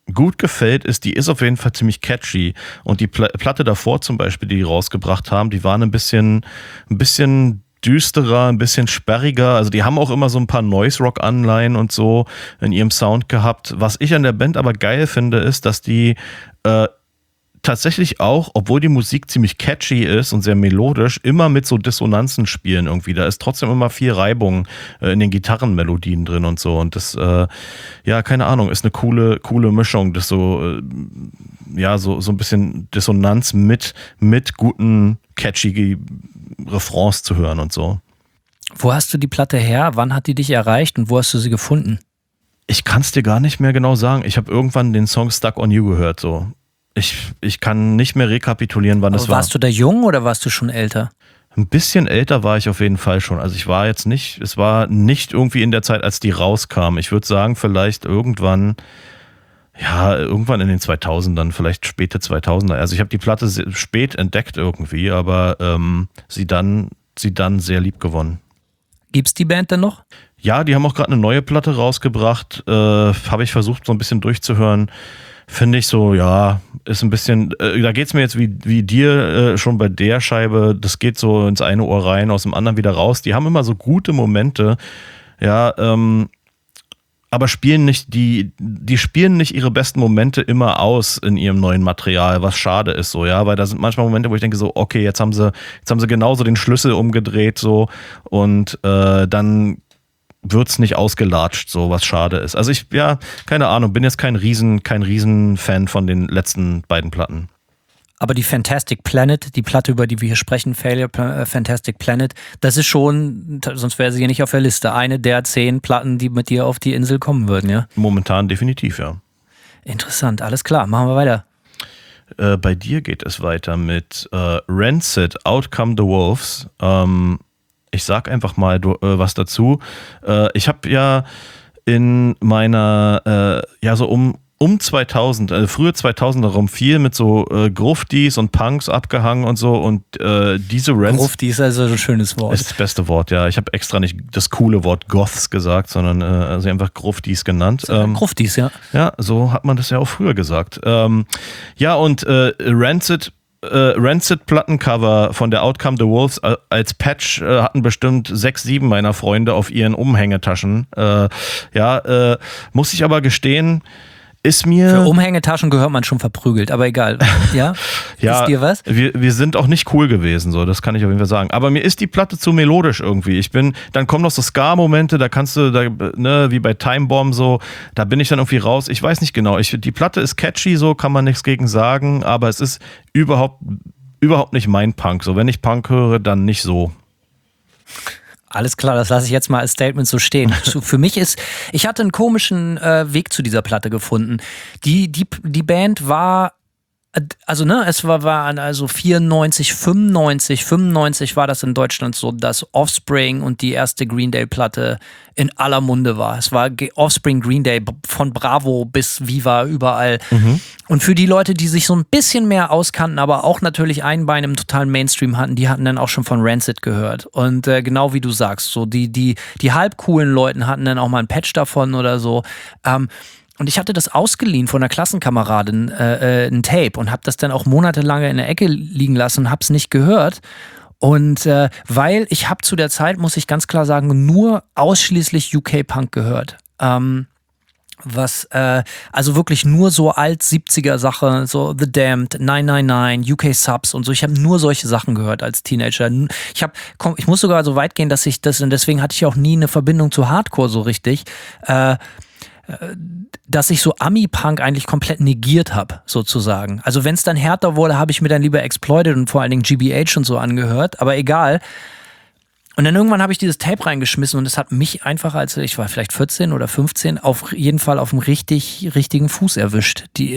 gut gefällt, ist, die ist auf jeden Fall ziemlich catchy. Und die Pl- Platte davor zum Beispiel, die die rausgebracht haben, die waren ein bisschen, ein bisschen düsterer, ein bisschen sperriger. Also die haben auch immer so ein paar Noise-Rock-Anleihen und so in ihrem Sound gehabt. Was ich an der Band aber geil finde, ist, dass die äh, tatsächlich auch, obwohl die Musik ziemlich catchy ist und sehr melodisch, immer mit so Dissonanzen spielen irgendwie. Da ist trotzdem immer viel Reibung äh, in den Gitarrenmelodien drin und so. Und das, äh, ja, keine Ahnung, ist eine coole, coole Mischung. Das so, äh, ja, so, so ein bisschen Dissonanz mit, mit guten, catchy Refrains zu hören und so. Wo hast du die Platte her? Wann hat die dich erreicht und wo hast du sie gefunden? Ich kann es dir gar nicht mehr genau sagen. Ich habe irgendwann den Song Stuck on You gehört, so. Ich, ich kann nicht mehr rekapitulieren, wann es war. Warst du da jung oder warst du schon älter? Ein bisschen älter war ich auf jeden Fall schon. Also ich war jetzt nicht, es war nicht irgendwie in der Zeit, als die rauskam. Ich würde sagen, vielleicht irgendwann, ja, irgendwann in den zweitausendern, vielleicht späte zweitausender. Also ich habe die Platte sehr spät entdeckt irgendwie, aber ähm, sie dann, sie dann sehr lieb gewonnen. Gibt's die Band denn noch? Ja, die haben auch gerade eine neue Platte rausgebracht. Äh, habe ich versucht, so ein bisschen durchzuhören. Finde ich so, ja, ist ein bisschen, äh, da geht es mir jetzt wie, wie dir äh, schon bei der Scheibe, das geht so ins eine Ohr rein, aus dem anderen wieder raus. Die haben immer so gute Momente, ja, ähm, aber spielen nicht, die, die spielen nicht ihre besten Momente immer aus in ihrem neuen Material, was schade ist so, ja, weil da sind manchmal Momente, wo ich denke so, okay, jetzt haben sie, jetzt haben sie genauso den Schlüssel umgedreht so und äh, dann wird's nicht ausgelatscht, so was schade ist. Also ich, ja, keine Ahnung, bin jetzt kein Riesen, kein Riesen-Fan von den letzten beiden Platten. Aber die Fantastic Planet, die Platte, über die wir hier sprechen, Failure äh, Fantastic Planet, das ist schon, sonst wäre sie ja nicht auf der Liste, eine der zehn Platten, die mit dir auf die Insel kommen würden, ja? Momentan definitiv, ja. Interessant, alles klar, machen wir weiter. Äh, bei dir geht es weiter mit äh, Rancid, Out Come the Wolves. Ähm, Ich sag einfach mal du, äh, was dazu. Äh, ich habe ja in meiner, äh, ja so um, um zweitausend, also frühe zweitausender rum viel mit so äh, Gruftis und Punks abgehangen und so und äh, diese Rancid... Grufti ist also ein schönes Wort. Ist das beste Wort, ja. Ich habe extra nicht das coole Wort Goths gesagt, sondern äh, also einfach Gruftis genannt. Ähm, Gruftis, ja. Ja, so hat man das ja auch früher gesagt. Ähm, ja, und äh, Rancid... Äh, Rancid-Plattencover von der Out Come the Wolves äh, als Patch äh, hatten bestimmt sechs, sieben meiner Freunde auf ihren Umhängetaschen. Äh, ja, äh, muss ich aber gestehen, ist mir... Für Umhängetaschen gehört man schon verprügelt, aber egal. Ja? Ja, ist dir was? Wir, wir sind auch nicht cool gewesen, so, das kann ich auf jeden Fall sagen. Aber mir ist die Platte zu melodisch irgendwie. Ich bin, dann kommen noch so Ska-Momente, da kannst du, da, ne, wie bei Time Bomb so, da bin ich dann irgendwie raus. Ich weiß nicht genau. Ich, die Platte ist catchy, so kann man nichts gegen sagen, aber es ist überhaupt, überhaupt nicht mein Punk. So, wenn ich Punk höre, dann nicht so. Alles klar, das lasse ich jetzt mal als Statement so stehen. Für mich ist, ich hatte einen komischen äh, Weg zu dieser Platte gefunden. Die, die, die Band war, also ne, es war, war also vierundneunzig, fünfundneunzig, fünfundneunzig war das in Deutschland so, dass Offspring und die erste Green Day Platte in aller Munde war. Es war Offspring, Green Day, von Bravo bis Viva, überall. Mhm. Und für die Leute, die sich so ein bisschen mehr auskannten, aber auch natürlich ein Bein im totalen Mainstream hatten, die hatten dann auch schon von Rancid gehört. Und äh, genau wie du sagst, so die, die, die halb coolen Leuten hatten dann auch mal ein Patch davon oder so. Ähm, Und ich hatte das ausgeliehen von einer Klassenkameradin, äh, äh, ein Tape, und habe das dann auch monatelang in der Ecke liegen lassen und habe es nicht gehört. Und äh, weil ich habe zu der Zeit, muss ich ganz klar sagen, nur ausschließlich U K-Punk gehört. Ähm, was, äh, also wirklich nur so alt siebziger Sache, so The Damned, neun neun neun, U K Subs und so. Ich habe nur solche Sachen gehört als Teenager. Ich habe, ich muss sogar so weit gehen, dass ich das, und deswegen hatte ich auch nie eine Verbindung zu Hardcore so richtig, äh, dass ich so Ami-Punk eigentlich komplett negiert habe, sozusagen. Also wenn es dann härter wurde, habe ich mir dann lieber Exploited und vor allen Dingen G B H und so angehört, aber egal. Und dann irgendwann habe ich dieses Tape reingeschmissen und es hat mich einfach, als ich war vielleicht vierzehn oder fünfzehn, auf jeden Fall auf dem richtig, richtigen Fuß erwischt. Die, der,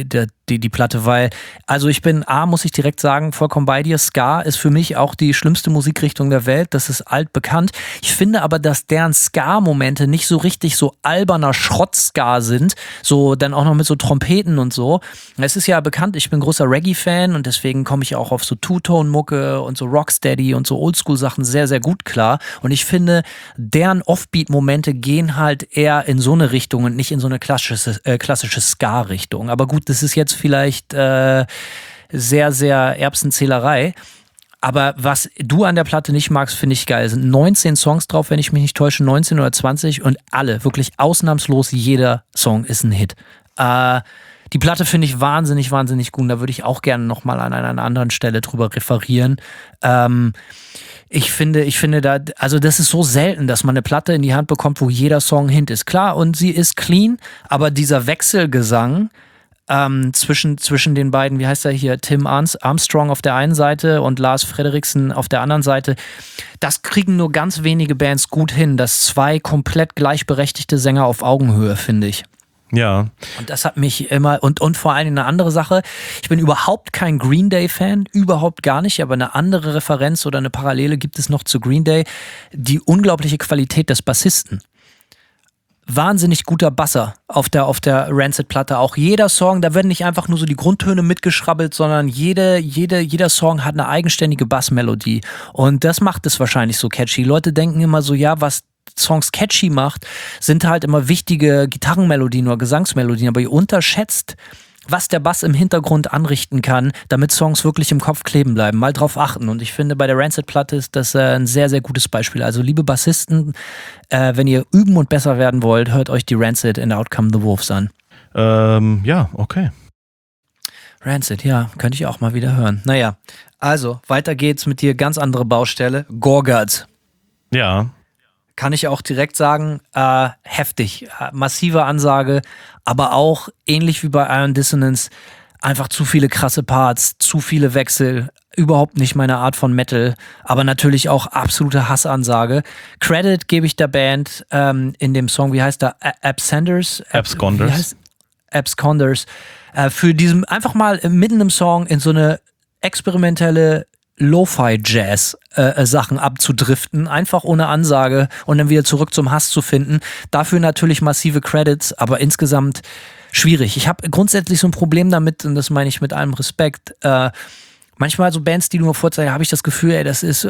die, die Platte, weil, also ich bin, A, muss ich direkt sagen, vollkommen bei dir, Ska ist für mich auch die schlimmste Musikrichtung der Welt, das ist altbekannt. Ich finde aber, dass deren Ska-Momente nicht so richtig so alberner Schrott-Ska sind, so dann auch noch mit so Trompeten und so. Es ist ja bekannt, ich bin großer Reggae-Fan und deswegen komme ich auch auf so Two-Tone-Mucke und so Rocksteady und so Oldschool-Sachen sehr, sehr gut klar. Und ich finde, deren Offbeat-Momente gehen halt eher in so eine Richtung und nicht in so eine klassische, äh, klassische Ska-Richtung. Aber gut, das ist jetzt vielleicht äh, sehr, sehr Erbsenzählerei. Aber was du an der Platte nicht magst, finde ich geil. Es sind neunzehn Songs drauf, wenn ich mich nicht täusche, neunzehn oder zwanzig und alle, wirklich ausnahmslos jeder Song ist ein Hit. Äh, die Platte finde ich wahnsinnig, wahnsinnig gut. Da würde ich auch gerne nochmal an einer anderen Stelle drüber referieren. Ähm, Ich finde, ich finde da, also das ist so selten, dass man eine Platte in die Hand bekommt, wo jeder Song Hit ist. Klar, und sie ist clean, aber dieser Wechselgesang ähm, zwischen, zwischen den beiden, wie heißt er hier, Tim Armstrong auf der einen Seite und Lars Frederiksen auf der anderen Seite, das kriegen nur ganz wenige Bands gut hin, dass zwei komplett gleichberechtigte Sänger auf Augenhöhe, finde ich. Ja. Und das hat mich immer, und, und vor allem eine andere Sache, ich bin überhaupt kein Green Day-Fan, überhaupt gar nicht, aber eine andere Referenz oder eine Parallele gibt es noch zu Green Day, die unglaubliche Qualität des Bassisten. Wahnsinnig guter Basser auf der, auf der Rancid-Platte. Auch jeder Song, da werden nicht einfach nur so die Grundtöne mitgeschrabbelt, sondern jede, jede, jeder Song hat eine eigenständige Bassmelodie. Und das macht es wahrscheinlich so catchy. Leute denken immer so, ja, was Songs catchy macht, sind halt immer wichtige Gitarrenmelodien oder Gesangsmelodien, aber ihr unterschätzt, was der Bass im Hintergrund anrichten kann, damit Songs wirklich im Kopf kleben bleiben. Mal drauf achten. Und ich finde, bei der Rancid-Platte ist das äh, ein sehr, sehr gutes Beispiel. Also liebe Bassisten, äh, wenn ihr üben und besser werden wollt, hört euch die Rancid in Out Come the Wolves an. Ähm, ja, okay. Rancid, ja, könnte ich auch mal wieder hören. Naja, also, weiter geht's mit dir, ganz andere Baustelle. Gorguts. Ja. Kann ich auch direkt sagen, äh, heftig, äh, massive Ansage, aber auch ähnlich wie bei Iron Dissonance, einfach zu viele krasse Parts, zu viele Wechsel, überhaupt nicht meine Art von Metal, aber natürlich auch absolute Hassansage. Credit gebe ich der Band ähm, in dem Song, wie heißt der? Absenders? Absconders. Absconders. Äh, für diesen, einfach mal mitten im Song in so eine experimentelle Lo-Fi-Jazz-Sachen äh, abzudriften, einfach ohne Ansage und dann wieder zurück zum Hass zu finden. Dafür natürlich massive Credits, aber insgesamt schwierig. Ich habe grundsätzlich so ein Problem damit, und das meine ich mit allem Respekt, äh, manchmal so Bands, die du mir vorzeigst, habe ich das Gefühl, ey, das ist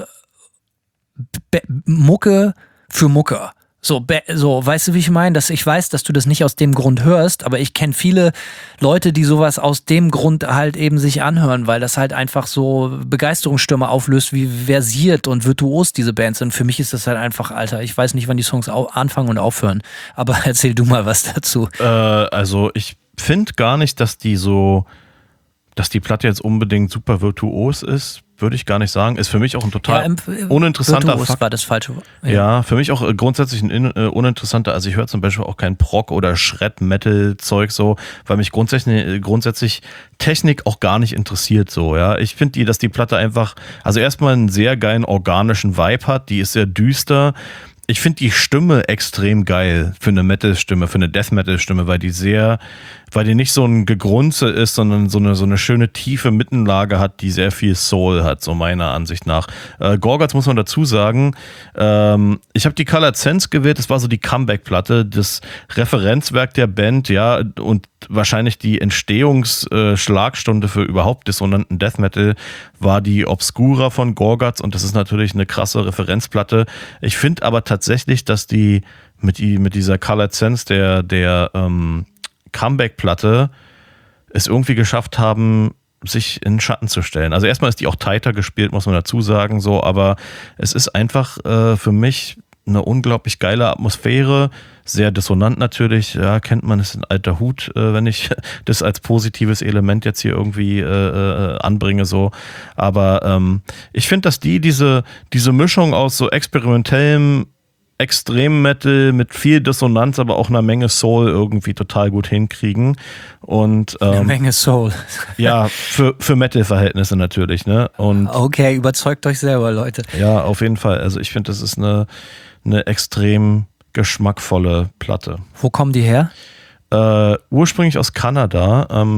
B- Mucke für Mucke. So, be- so, weißt du, wie ich meine? Dass ich weiß, dass du das nicht aus dem Grund hörst, aber ich kenne viele Leute, die sowas aus dem Grund halt eben sich anhören, weil das halt einfach so Begeisterungsstürme auflöst, wie versiert und virtuos diese Bands sind. Für mich ist das halt einfach, Alter, ich weiß nicht, wann die Songs au- anfangen und aufhören, aber erzähl du mal was dazu. Äh, also ich finde gar nicht, dass die so, dass die Platte jetzt unbedingt super virtuos ist, würde ich gar nicht sagen. Ist für mich auch ein total ja, ähm, uninteressanter virtuos Fakt. war das falsche Wort. Ja. ja, für mich auch grundsätzlich ein äh, uninteressanter, also ich höre zum Beispiel auch kein Prog- oder Shred-Metal-Zeug so, weil mich grundsätzlich, grundsätzlich Technik auch gar nicht interessiert so, ja. Ich finde, die, dass die Platte einfach, also erstmal einen sehr geilen organischen Vibe hat, die ist sehr düster. Ich finde die Stimme extrem geil für eine Metal-Stimme, für eine Death-Metal-Stimme, weil die sehr, weil die nicht so ein Gegrunze ist, sondern so eine, so eine schöne tiefe Mittenlage hat, die sehr viel Soul hat, so meiner Ansicht nach. Äh, Gorguts muss man dazu sagen, ähm, ich habe die Colored Sense gewählt, das war so die Comeback-Platte, das Referenzwerk der Band, ja, und wahrscheinlich die Entstehungsschlagstunde äh, für überhaupt dissonanten Death Metal war die Obscura von Gorguts und das ist natürlich eine krasse Referenzplatte. Ich finde aber tatsächlich, dass die mit, die, mit dieser Colored Sense der, der ähm, Comeback-Platte es irgendwie geschafft haben, sich in den Schatten zu stellen. Also erstmal ist die auch tighter gespielt, muss man dazu sagen, so, aber es ist einfach äh, für mich eine unglaublich geile Atmosphäre, sehr dissonant natürlich, ja, kennt man, ist ein alter Hut, äh, wenn ich das als positives Element jetzt hier irgendwie äh, äh, anbringe, so, aber ähm, ich finde, dass die diese, diese Mischung aus so experimentellem Extrem-Metal mit viel Dissonanz, aber auch einer Menge Soul irgendwie total gut hinkriegen. Und, ähm, eine Menge Soul. Ja, für, für Metal-Verhältnisse natürlich, ne? Und okay, überzeugt euch selber, Leute. Ja, auf jeden Fall. Also ich finde, das ist eine, eine extrem geschmackvolle Platte. Wo kommen die her? Äh, ursprünglich aus Kanada. Ähm,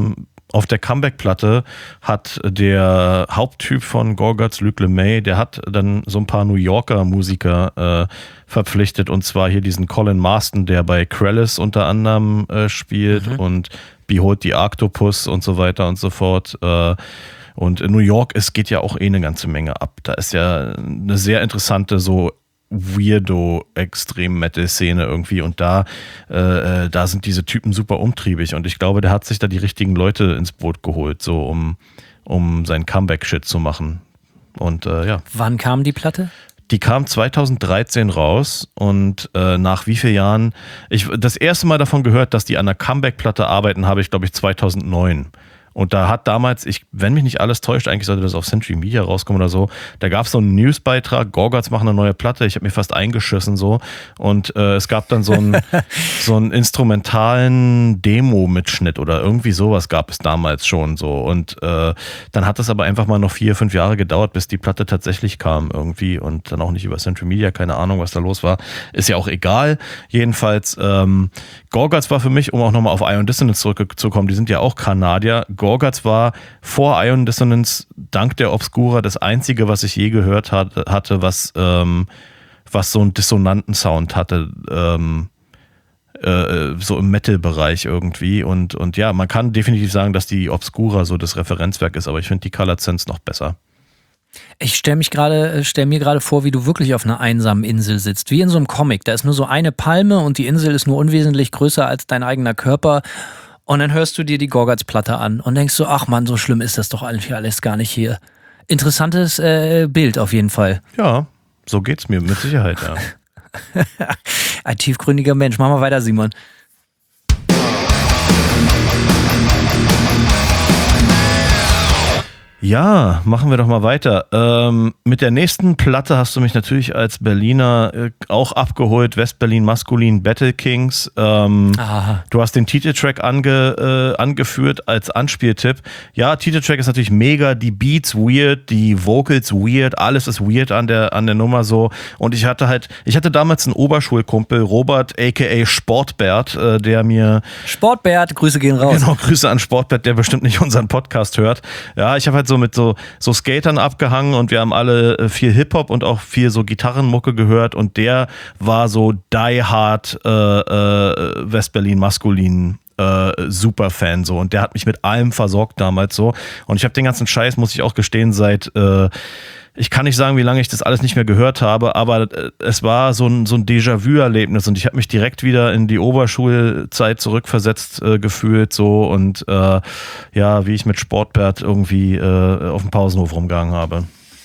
auf der Comeback-Platte hat der Haupttyp von Gorguts, Luc Lemay, der hat dann so ein paar New Yorker Musiker äh, verpflichtet, und zwar hier diesen Colin Marston, der bei Krellis unter anderem äh, spielt mhm. und Behold the Octopus und so weiter und so fort. Äh, und in New York, es geht ja auch eh eine ganze Menge ab. Da ist ja eine sehr interessante so weirdo Extrem-Metal-Szene irgendwie, und da, äh, da sind diese Typen super umtriebig, und ich glaube, der hat sich da die richtigen Leute ins Boot geholt, so um, um seinen Comeback-Shit zu machen. Und äh, ja. Wann kam die Platte? Die kam zweitausenddreizehn raus, und äh, nach wie vielen Jahren, ich das erste Mal davon gehört, dass die an einer Comeback-Platte arbeiten, habe ich glaube ich zweitausendneun. Und da hat damals, ich, wenn mich nicht alles täuscht, eigentlich sollte das auf Century Media rauskommen oder so, da gab es so einen Newsbeitrag, Gorguts machen eine neue Platte, ich habe mir fast eingeschissen so, und äh, es gab dann so einen, so einen instrumentalen Demo-Mitschnitt oder irgendwie sowas gab es damals schon so, und äh, dann hat es aber einfach mal noch vier, fünf Jahre gedauert, bis die Platte tatsächlich kam irgendwie, und dann auch nicht über Century Media, keine Ahnung, was da los war, ist ja auch egal. Jedenfalls, ähm, Gorguts war für mich, um auch nochmal auf Ion Dissonance zurückzukommen, die sind ja auch Kanadier. Gorguts war vor Ion Dissonance dank der Obscura das einzige, was ich je gehört hatte, hatte was, ähm, was so einen dissonanten Sound hatte, ähm, äh, so im Metal-Bereich irgendwie. Und, und ja, man kann definitiv sagen, dass die Obscura so das Referenzwerk ist, aber ich finde die Colored Sense noch besser. Ich stelle mich gerade, stell mir gerade vor, wie du wirklich auf einer einsamen Insel sitzt, wie in so einem Comic. Da ist nur so eine Palme und die Insel ist nur unwesentlich größer als dein eigener Körper. Und dann hörst du dir die Gorguts-Platte an und denkst so, ach Mann, so schlimm ist das doch eigentlich alles gar nicht hier. Interessantes äh, Bild auf jeden Fall. Ja, so geht's mir mit Sicherheit, ja. Ein tiefgründiger Mensch. Mach mal weiter, Simon. Ja, machen wir doch mal weiter. Ähm, mit der nächsten Platte hast du mich natürlich als Berliner äh, auch abgeholt. West-Berlin Maskulin Battle Kings. Ähm, du hast den Titeltrack ange, äh, angeführt als Anspieltipp. Ja, Titeltrack ist natürlich mega. Die Beats weird, die Vocals weird, alles ist weird an der, an der Nummer so. Und ich hatte halt, ich hatte damals einen Oberschulkumpel, Robert aka Sportbert, äh, der mir... Sportbert, Grüße gehen raus. Genau, Grüße an Sportbert, der bestimmt nicht unseren Podcast hört. Ja, ich habe halt so mit so, so Skatern abgehangen, und wir haben alle viel Hip-Hop und auch viel so Gitarrenmucke gehört, und der war so die hard äh, äh, West-Berlin Maskulin äh, Superfan so, und der hat mich mit allem versorgt damals so, und ich habe den ganzen Scheiß, muss ich auch gestehen, seit äh, ich kann nicht sagen, wie lange ich das alles nicht mehr gehört habe, aber es war so ein, so ein Déjà-vu-Erlebnis, und ich habe mich direkt wieder in die Oberschulzeit zurückversetzt äh, gefühlt so, und äh, ja, wie ich mit Sportbert irgendwie äh, auf dem Pausenhof rumgegangen habe.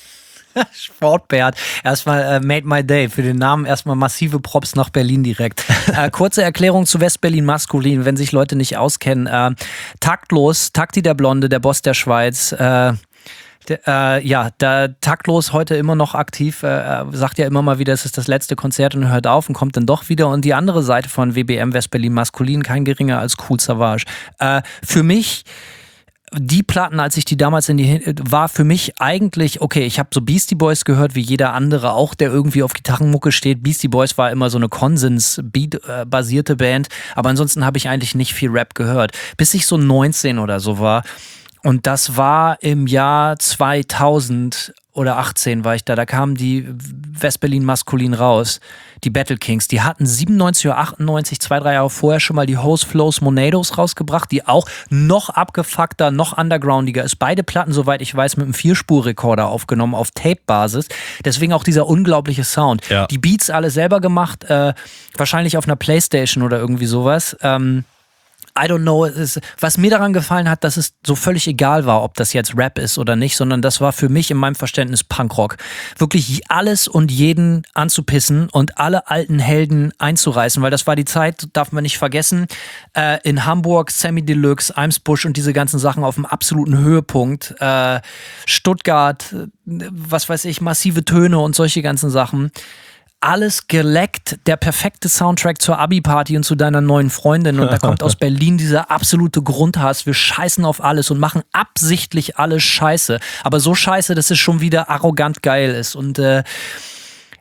Sportbert, erstmal äh, made my day. Für den Namen erstmal massive Props nach Berlin direkt. Äh, kurze Erklärung zu West-Berlin Maskulin, wenn sich Leute nicht auskennen. Äh, taktlos, Takti der Blonde, der Boss der Schweiz, äh, Der, äh, ja, da taktlos heute immer noch aktiv, äh, sagt ja immer mal wieder, es ist das letzte Konzert und hört auf und kommt dann doch wieder. Und die andere Seite von W B M West-Berlin Maskulin, kein geringer als Kool Savas. Äh, für mich, die Platten, als ich die damals in die, war für mich eigentlich, okay, ich habe so Beastie Boys gehört, wie jeder andere auch, der irgendwie auf Gitarrenmucke steht. Beastie Boys war immer so eine Konsens-Beat-basierte Band, aber ansonsten habe ich eigentlich nicht viel Rap gehört. Bis ich so neunzehn oder so war. Und das war im Jahr zweitausend oder achtzehn war ich da. Da kamen die West-Berlin Maskulin raus, die Battle Kings. Die hatten siebenundneunzig oder achtundneunzig, zwei, drei Jahre vorher schon mal die Hose Flows Monados rausgebracht, die auch noch abgefuckter, noch undergroundiger ist. Beide Platten, soweit ich weiß, mit einem Vierspurrekorder aufgenommen, auf Tape-Basis. Deswegen auch dieser unglaubliche Sound. Ja. Die Beats alle selber gemacht, äh, wahrscheinlich auf einer Playstation oder irgendwie sowas. Ähm, I don't know, es ist, was mir daran gefallen hat, dass es so völlig egal war, ob das jetzt Rap ist oder nicht, sondern das war für mich in meinem Verständnis Punkrock. Wirklich alles und jeden anzupissen und alle alten Helden einzureißen, weil das war die Zeit, darf man nicht vergessen, äh, in Hamburg, Sammy Deluxe, Eimsbusch und diese ganzen Sachen auf dem absoluten Höhepunkt, äh, Stuttgart, was weiß ich, massive Töne und solche ganzen Sachen. Alles geleckt, der perfekte Soundtrack zur Abi-Party und zu deiner neuen Freundin. Und da kommt aus Berlin dieser absolute Grundhass. Wir scheißen auf alles und machen absichtlich alles scheiße. Aber so scheiße, dass es schon wieder arrogant geil ist. Und äh,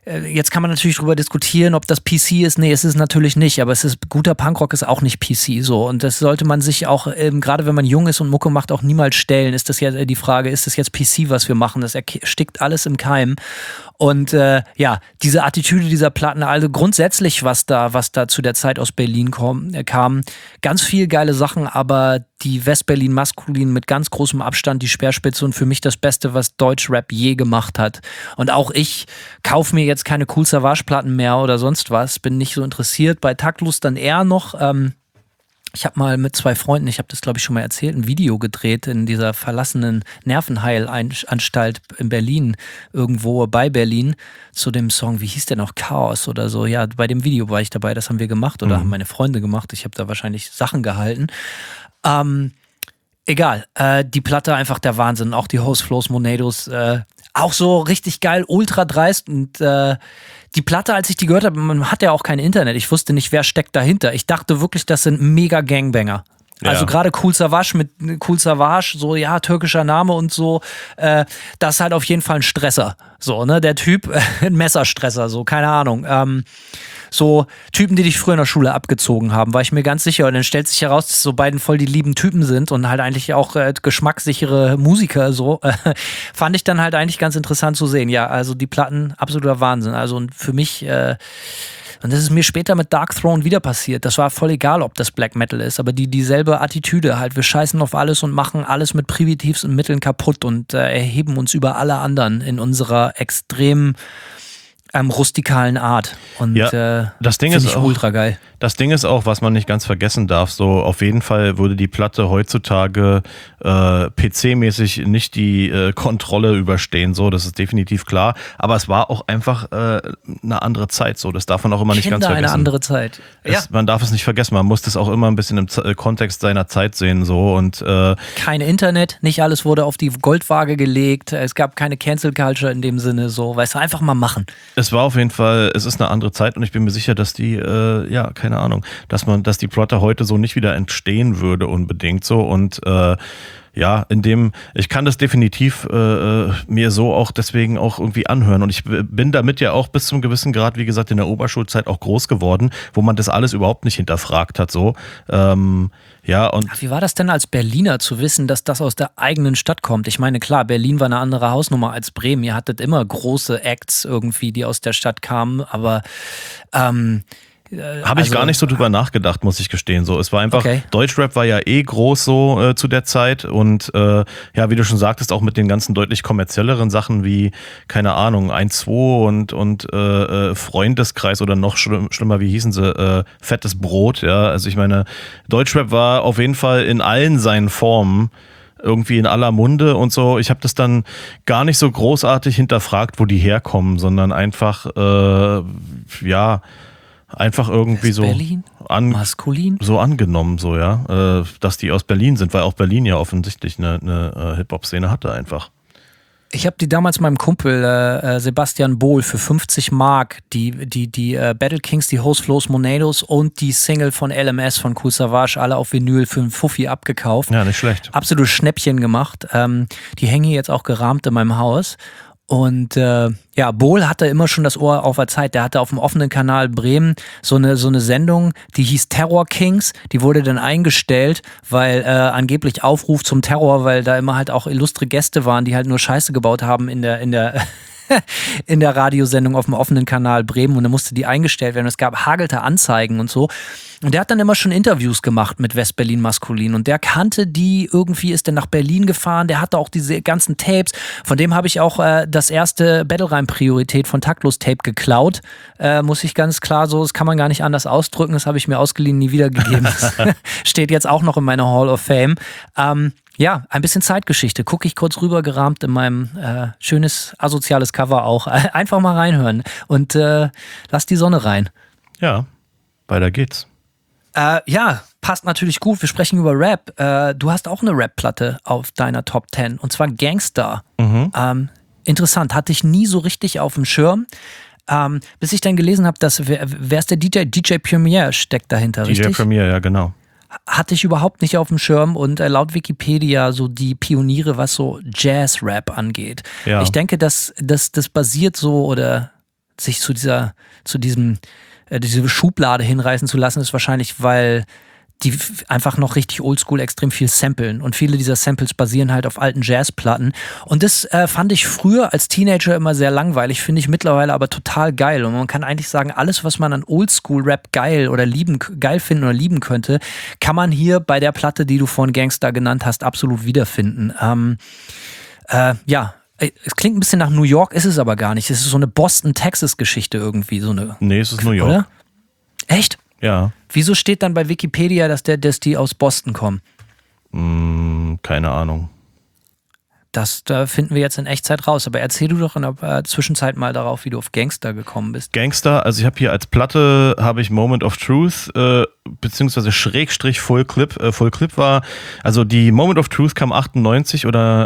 Jetzt kann man natürlich drüber diskutieren, ob das P C ist. Nee, es ist natürlich nicht, aber es ist guter Punkrock ist auch nicht P C so. Und das sollte man sich auch, ähm, gerade wenn man jung ist und Mucke macht, auch niemals stellen. Ist das ja die Frage, ist das jetzt P C, was wir machen? Das erstickt alles im Keim. Und äh, ja, diese Attitüde dieser Platten, also grundsätzlich, was da, was da zu der Zeit aus Berlin kom, äh, kam, ganz viel geile Sachen, aber die West-Berlin maskulin mit ganz großem Abstand die Speerspitze und für mich das Beste, was Deutschrap je gemacht hat. Und auch ich kaufe mir jetzt keine Kool Savas-Platten mehr oder sonst was, bin nicht so interessiert. Bei Taktlos dann eher noch. Ähm, Ich habe mal mit zwei Freunden, ich habe das glaube ich schon mal erzählt, ein Video gedreht in dieser verlassenen Nervenheilanstalt in Berlin, irgendwo bei Berlin, zu dem Song, wie hieß der noch, Chaos oder so. Ja, bei dem Video war ich dabei, das haben wir gemacht oder mhm. haben meine Freunde gemacht. Ich habe da wahrscheinlich Sachen gehalten. Ähm, egal, äh, die Platte einfach der Wahnsinn, auch die Host Flows Monados, äh, auch so richtig geil, ultra dreist und äh, die Platte, als ich die gehört habe, man hat ja auch kein Internet. Ich wusste nicht, wer steckt dahinter. Ich dachte wirklich, das sind mega Gangbanger. Ja. Also gerade Kool Savas mit Kool Savas, so ja, türkischer Name und so, äh, das ist halt auf jeden Fall ein Stresser. So, ne, der Typ, äh, ein Messerstresser, so, keine Ahnung. Ähm, so Typen, die dich früher in der Schule abgezogen haben, war ich mir ganz sicher. Und dann stellt sich heraus, dass so beiden voll die lieben Typen sind und halt eigentlich auch äh, geschmackssichere Musiker, so. Äh, fand ich dann halt eigentlich ganz interessant zu sehen. Ja, also die Platten, absoluter Wahnsinn. Also und für mich, äh, und das ist mir später mit Dark Throne wieder passiert. Das war voll egal, ob das Black Metal ist, aber die dieselbe Attitüde halt. Wir scheißen auf alles und machen alles mit primitivsten Mitteln kaputt und äh, erheben uns über alle anderen in unserer extrem ähm, rustikalen Art. Und ja, äh, das Ding ist ich auch, ultra geil. Das Ding ist auch, was man nicht ganz vergessen darf, so auf jeden Fall würde die Platte heutzutage äh, P C-mäßig nicht die äh, Kontrolle überstehen, so, das ist definitiv klar. Aber es war auch einfach äh, eine andere Zeit, so, das darf man auch immer nicht Kinder ganz vergessen. Eine andere Zeit. Es, Ja. Man darf es nicht vergessen, man muss das auch immer ein bisschen im Z- Kontext seiner Zeit sehen, so, und äh, Kein Internet, nicht alles wurde auf die Goldwaage gelegt, es gab keine Cancel Culture in dem Sinne, so, weißt du, einfach mal machen. es war auf jeden Fall, es ist eine andere Zeit und ich bin mir sicher, dass die, äh, ja, keine Ahnung, dass man, dass die Plotte heute so nicht wieder entstehen würde unbedingt so und äh, ja, in dem, ich kann das definitiv äh, mir so auch deswegen auch irgendwie anhören und ich bin damit ja auch bis zum gewissen Grad, wie gesagt, in der Oberschulzeit auch groß geworden, wo man das alles überhaupt nicht hinterfragt hat, so, ähm, ja, und Wie war das denn als Berliner zu wissen, dass das aus der eigenen Stadt kommt? Ich meine, klar, Berlin war eine andere Hausnummer als Bremen. Ihr hattet immer große Acts irgendwie, die aus der Stadt kamen, aber ähm, Habe ich also, gar nicht so drüber nachgedacht, muss ich gestehen. So, es war einfach, Okay. Deutschrap war ja eh groß so äh, zu der Zeit und äh, ja, wie du schon sagtest, auch mit den ganzen deutlich kommerzielleren Sachen wie, keine Ahnung, eins zwei und, und äh, äh, Freundeskreis oder noch schlimm, schlimmer, wie hießen sie, äh, Fettes Brot, ja. Also ich meine, Deutschrap war auf jeden Fall in allen seinen Formen irgendwie in aller Munde und so. Ich habe das dann gar nicht so großartig hinterfragt, wo die herkommen, sondern einfach, äh, ja, einfach irgendwie so, Berlin? an, Maskulin? so angenommen, so, ja, äh, dass die aus Berlin sind, weil auch Berlin ja offensichtlich eine, eine äh, Hip-Hop-Szene hatte einfach. Ich habe die damals meinem Kumpel äh, Sebastian Bohl für fünfzig Mark, die, die, die äh, Battle Kings, die Host Flows Monados und die Single von L M S von Kool Savas alle auf Vinyl für einen Fuffi abgekauft. Ja, nicht schlecht. Absolut Schnäppchen gemacht. Ähm, die hängen hier jetzt auch gerahmt in meinem Haus. Und äh, ja, Bohl hatte immer schon das Ohr auf der Zeit. Der hatte auf dem offenen Kanal Bremen so eine, so eine Sendung, die hieß Terror Kings. Die wurde dann eingestellt, weil äh, angeblich Aufruf zum Terror, weil da immer halt auch illustre Gäste waren, die halt nur Scheiße gebaut haben in der, in der in der Radiosendung auf dem offenen Kanal Bremen und dann musste die eingestellt werden. Es gab hagelte Anzeigen und so. Und der hat dann immer schon Interviews gemacht mit West-Berlin Maskulin und der kannte die, irgendwie ist der nach Berlin gefahren, der hatte auch diese ganzen Tapes. Von dem habe ich auch äh, das erste Battle-Reim-Priorität von Taktlos Tape geklaut. Äh, muss ich ganz klar so, das kann man gar nicht anders ausdrücken, das habe ich mir ausgeliehen, nie wiedergegeben. Steht jetzt auch noch in meiner Hall of Fame. Ähm, Ja, ein bisschen Zeitgeschichte. Gucke ich kurz rüber, gerahmt in meinem äh, schönes asoziales Cover auch. Einfach mal reinhören und äh, lass die Sonne rein. Ja, weiter geht's. Äh, ja, passt natürlich gut. Wir sprechen über Rap. Äh, du hast auch eine Rap-Platte auf deiner Top zehn und zwar Gangstar. Mhm. Ähm, interessant, hatte ich nie so richtig auf dem Schirm. Ähm, bis ich dann gelesen habe, dass wer, wer ist der D J? D J Premier steckt dahinter, D J richtig? Premier, ja, genau. Hatte ich überhaupt nicht auf dem Schirm und äh, laut Wikipedia so die Pioniere, was so Jazz-Rap angeht. Ja. Ich denke, dass das, das basiert so oder sich zu dieser, zu diesem, äh, diese Schublade hinreißen zu lassen, ist wahrscheinlich, weil die einfach noch richtig oldschool extrem viel samplen. Und viele dieser Samples basieren halt auf alten Jazzplatten. Und das äh, fand ich früher als Teenager immer sehr langweilig, finde ich mittlerweile aber total geil. Und man kann eigentlich sagen, alles, was man an Oldschool-Rap geil oder lieben, geil finden oder lieben könnte, kann man hier bei der Platte, die du vorhin Gangsta genannt hast, absolut wiederfinden. Ähm, äh, ja, es klingt ein bisschen nach New York, ist es aber gar nicht. Es ist so eine Boston-Texas-Geschichte irgendwie. So eine, nee, es ist New York. Oder? Echt? Ja. Wieso steht dann bei Wikipedia, dass, der, dass die aus Boston kommen? Hm, keine Ahnung. Das da finden wir jetzt in Echtzeit raus. Aber erzähl du doch in der äh, Zwischenzeit mal darauf, wie du auf Gangsta gekommen bist. Gangsta, also ich habe hier als Platte, habe ich Moment of Truth, äh, beziehungsweise Schrägstrich Full Clip. Äh, Full Clip war, also die Moment of Truth kam achtundneunzig oder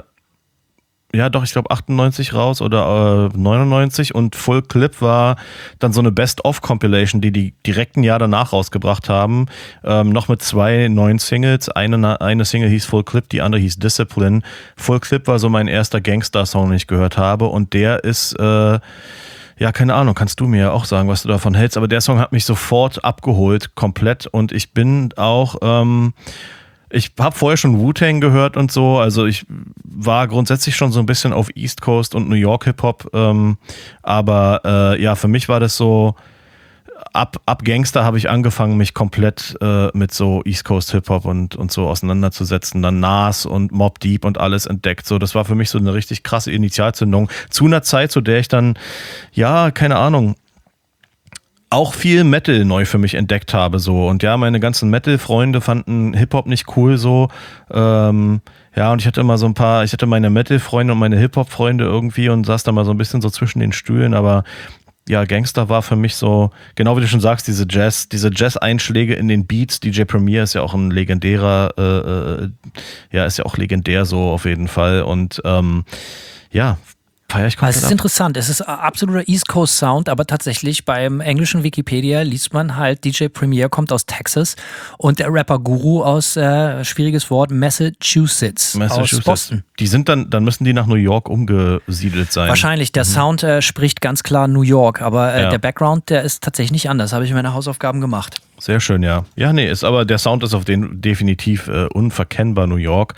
ja, doch, ich glaube achtundneunzig raus oder äh, neunundneunzig und Full Clip war dann so eine Best-of-Compilation, die die direkt ein Jahr danach rausgebracht haben, ähm, noch mit zwei neuen Singles. Eine, eine Single hieß Full Clip, die andere hieß Discipline. Full Clip war so mein erster Gangster-Song, den ich gehört habe und der ist, äh, ja, keine Ahnung, kannst du mir ja auch sagen, was du davon hältst, aber der Song hat mich sofort abgeholt, komplett und ich bin auch, ähm, ich habe vorher schon Wu-Tang gehört und so, also ich war grundsätzlich schon so ein bisschen auf East Coast und New York Hip-Hop, ähm, aber äh, ja, für mich war das so, ab, ab Gangster habe ich angefangen, mich komplett äh, mit so East Coast Hip-Hop und, und so auseinanderzusetzen, dann Nas und Mobb Deep und alles entdeckt, so, das war für mich so eine richtig krasse Initialzündung, zu einer Zeit, zu der ich dann, ja, keine Ahnung, auch viel Metal neu für mich entdeckt habe, so. Und ja, meine ganzen Metal-Freunde fanden Hip-Hop nicht cool, so. Ähm, ja, und ich hatte immer so ein paar, ich hatte meine Metal-Freunde und meine Hip-Hop-Freunde irgendwie und saß da mal so ein bisschen so zwischen den Stühlen, aber ja, Gangster war für mich so, genau wie du schon sagst, diese Jazz, diese Jazz-Einschläge in den Beats. D J Premier ist ja auch ein legendärer, äh, äh, ja, ist ja auch legendär so auf jeden Fall. Und ähm, ja, feier ich komplett Es ist ab. interessant, es ist absoluter East Coast Sound, aber tatsächlich beim englischen Wikipedia liest man halt, D J Premier kommt aus Texas und der Rapper Guru aus, äh, schwieriges Wort, Massachusetts, Massachusetts. aus Boston. Die sind dann, dann müssen die nach New York umgesiedelt sein. Wahrscheinlich, der Mhm. Sound äh, spricht ganz klar New York, aber äh, Ja. der Background, der ist tatsächlich nicht anders, habe ich meine Hausaufgaben gemacht. Sehr schön, ja. Ja, nee, ist aber der Sound ist auf den definitiv äh, unverkennbar New York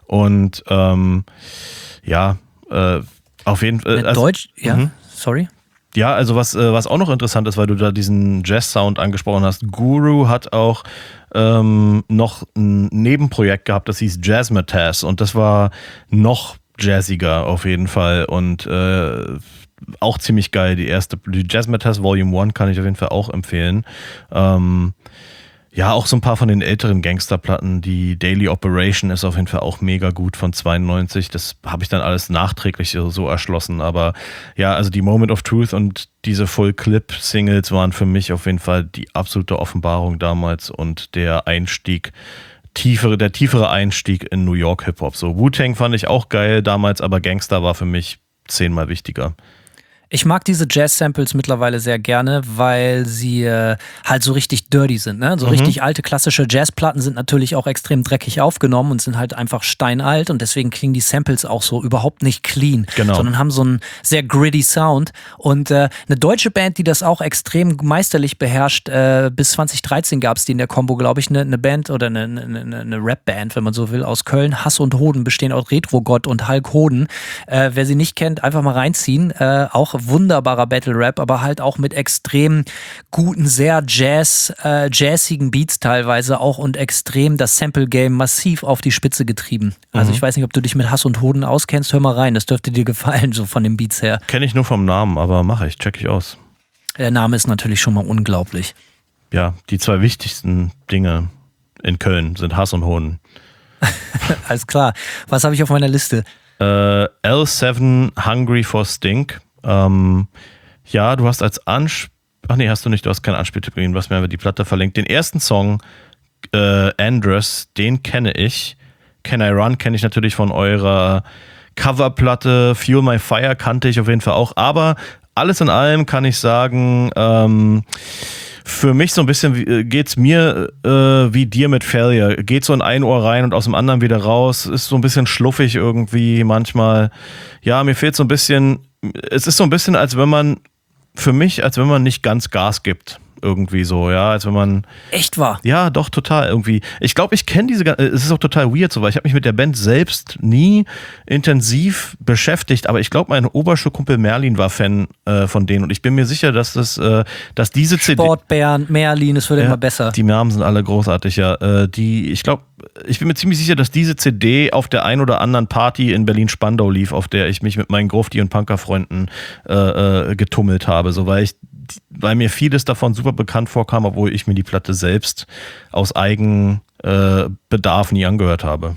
und ähm, ja, äh, auf jeden Fall. Mit Also, Deutsch, ja, mhm. sorry. Ja, also was, äh, was auch noch interessant ist, weil du da diesen Jazz-Sound angesprochen hast, Guru hat auch ähm, noch ein Nebenprojekt gehabt, das hieß Jazzmatazz und das war noch jazziger auf jeden Fall und äh, auch ziemlich geil. Die erste, die Jazzmatazz Volume eins kann ich auf jeden Fall auch empfehlen. Ähm, Ja, auch so ein paar von den älteren Gangsterplatten. Die Daily Operation ist auf jeden Fall auch mega gut von zweiundneunzig. Das habe ich dann alles nachträglich so erschlossen. Aber ja, also die Moment of Truth und diese Full-Clip-Singles waren für mich auf jeden Fall die absolute Offenbarung damals und der Einstieg, tiefere, der tiefere Einstieg in New York Hip-Hop. So Wu-Tang fand ich auch geil damals, aber Gangster war für mich zehnmal wichtiger. Ich mag diese Jazz-Samples mittlerweile sehr gerne, weil sie äh, halt so richtig dirty sind. Ne? So Mhm. richtig alte klassische Jazzplatten sind natürlich auch extrem dreckig aufgenommen und sind halt einfach steinalt und deswegen klingen die Samples auch so überhaupt nicht clean, Genau. sondern haben so einen sehr gritty Sound. Und äh, eine deutsche Band, die das auch extrem meisterlich beherrscht, äh, bis zwanzig dreizehn gab es die in der Combo, glaube ich, eine, eine Band oder eine, eine, eine Rap-Band, wenn man so will, aus Köln. Hass und Hoden bestehen aus Retro-Gott und Hulk Hoden. Äh, wer sie nicht kennt, einfach mal reinziehen. Äh, auch wunderbarer Battle-Rap, aber halt auch mit extrem guten, sehr Jazz, äh, jazzigen Beats teilweise auch und extrem das Sample-Game massiv auf die Spitze getrieben. Also Mhm. ich weiß nicht, ob du dich mit Hass und Hoden auskennst, hör mal rein, das dürfte dir gefallen, so von den Beats her. Kenne ich nur vom Namen, aber mache ich, check ich aus. Der Name ist natürlich schon mal unglaublich. Ja, die zwei wichtigsten Dinge in Köln sind Hass und Hoden. Alles klar. Was habe ich auf meiner Liste? Äh, L sieben Hungry for Stink. Ähm, ja, du hast als Anspiel, ach nee, hast du nicht, du hast keinen Anspieltipp gegeben, was mir aber die Platte verlinkt. Den ersten Song, äh, Andress, den kenne ich. Can I Run kenne ich natürlich von eurer Coverplatte. Fuel My Fire kannte ich auf jeden Fall auch. Aber alles in allem kann ich sagen, ähm, für mich so ein bisschen wie- geht's mir äh, wie dir mit Failure. Geht so in ein Ohr rein und aus dem anderen wieder raus. Ist so ein bisschen schluffig irgendwie manchmal. Ja, mir fehlt so ein bisschen, es ist so ein bisschen, als wenn man für mich, als wenn man nicht ganz Gas gibt. Irgendwie so, ja, als wenn man... Echt wahr? Ja, doch, total irgendwie. Ich glaube, ich kenne diese, es ist auch total weird so, weil ich habe mich mit der Band selbst nie intensiv beschäftigt, aber ich glaube, mein Oberschulkumpel Merlin war Fan äh, von denen und ich bin mir sicher, dass das, äh, dass diese C D... Sportbären, Merlin, es wird ja, immer besser. Die Namen sind alle großartig, ja. Äh, die, ich glaube, ich bin mir ziemlich sicher, dass diese C D auf der ein oder anderen Party in Berlin-Spandau lief, auf der ich mich mit meinen Grufti- und Punkerfreunden äh, äh, getummelt habe, so, weil ich weil mir vieles davon super bekannt vorkam, obwohl ich mir die Platte selbst aus Eigenbedarf äh, nie angehört habe.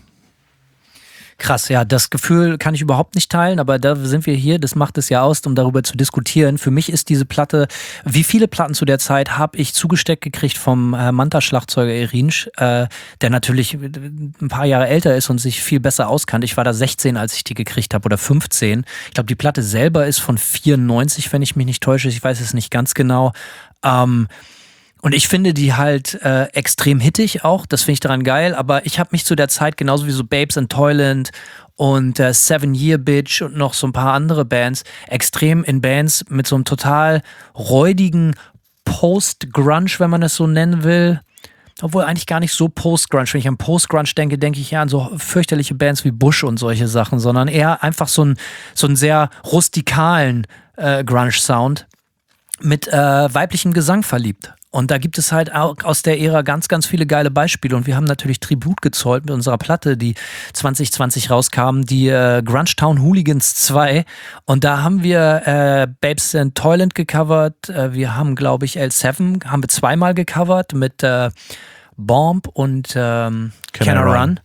Krass, ja, das Gefühl kann ich überhaupt nicht teilen, aber da sind wir hier, das macht es ja aus, um darüber zu diskutieren. Für mich ist diese Platte, wie viele Platten zu der Zeit habe ich zugesteckt gekriegt vom äh, Manta-Schlagzeuger Erinsch, äh, der natürlich ein paar Jahre älter ist und sich viel besser auskannt. Ich war da sechzehn, als ich die gekriegt habe, oder fünfzehn. Ich glaube, die Platte selber ist von vierundneunzig, wenn ich mich nicht täusche. Ich weiß es nicht ganz genau. Ähm, Und ich finde die halt äh, extrem hittig auch, das finde ich daran geil, aber ich habe mich zu der Zeit genauso wie so Babes in Toyland und äh, Seven Year Bitch und noch so ein paar andere Bands extrem in Bands mit so einem total räudigen Post-Grunge, wenn man es so nennen will. Obwohl eigentlich gar nicht so Post-Grunge. Wenn ich an Post-Grunge denke, denke ich ja an so fürchterliche Bands wie Bush und solche Sachen, sondern eher einfach so einen so einen sehr rustikalen äh, Grunge-Sound mit äh, weiblichem Gesang verliebt. Und da gibt es halt auch aus der Ära ganz, ganz viele geile Beispiele. Und wir haben natürlich Tribut gezollt mit unserer Platte, die zwanzig zwanzig rauskam, die äh, Grunge Town Hooligans zwei. Und da haben wir äh, Babes in Toyland gecovert. Äh, wir haben, glaube ich, L sieben haben wir zweimal gecovert mit äh, Bomb und ähm, Can, Can I Run. Run.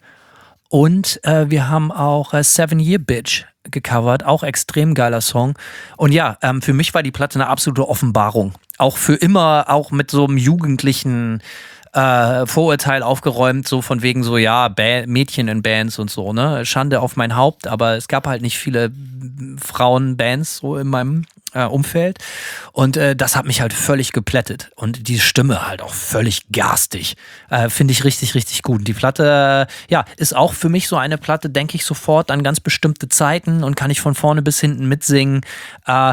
Und äh, wir haben auch äh, Seven Year Bitch gecovert, auch extrem geiler Song. Und ja, ähm, für mich war die Platte eine absolute Offenbarung. Auch für immer, auch mit so einem jugendlichen äh, Vorurteil aufgeräumt, so von wegen so, ja, ba- Mädchen in Bands und so, ne? Schande auf mein Haupt, aber es gab halt nicht viele Frauenbands so in meinem äh, Umfeld. Und äh, das hat mich halt völlig geplättet. Und die Stimme halt auch völlig garstig. Äh, Finde ich richtig, richtig gut. Die Platte, äh, ja, ist auch für mich so eine Platte, denke ich sofort an ganz bestimmte Zeiten und kann ich von vorne bis hinten mitsingen. Äh,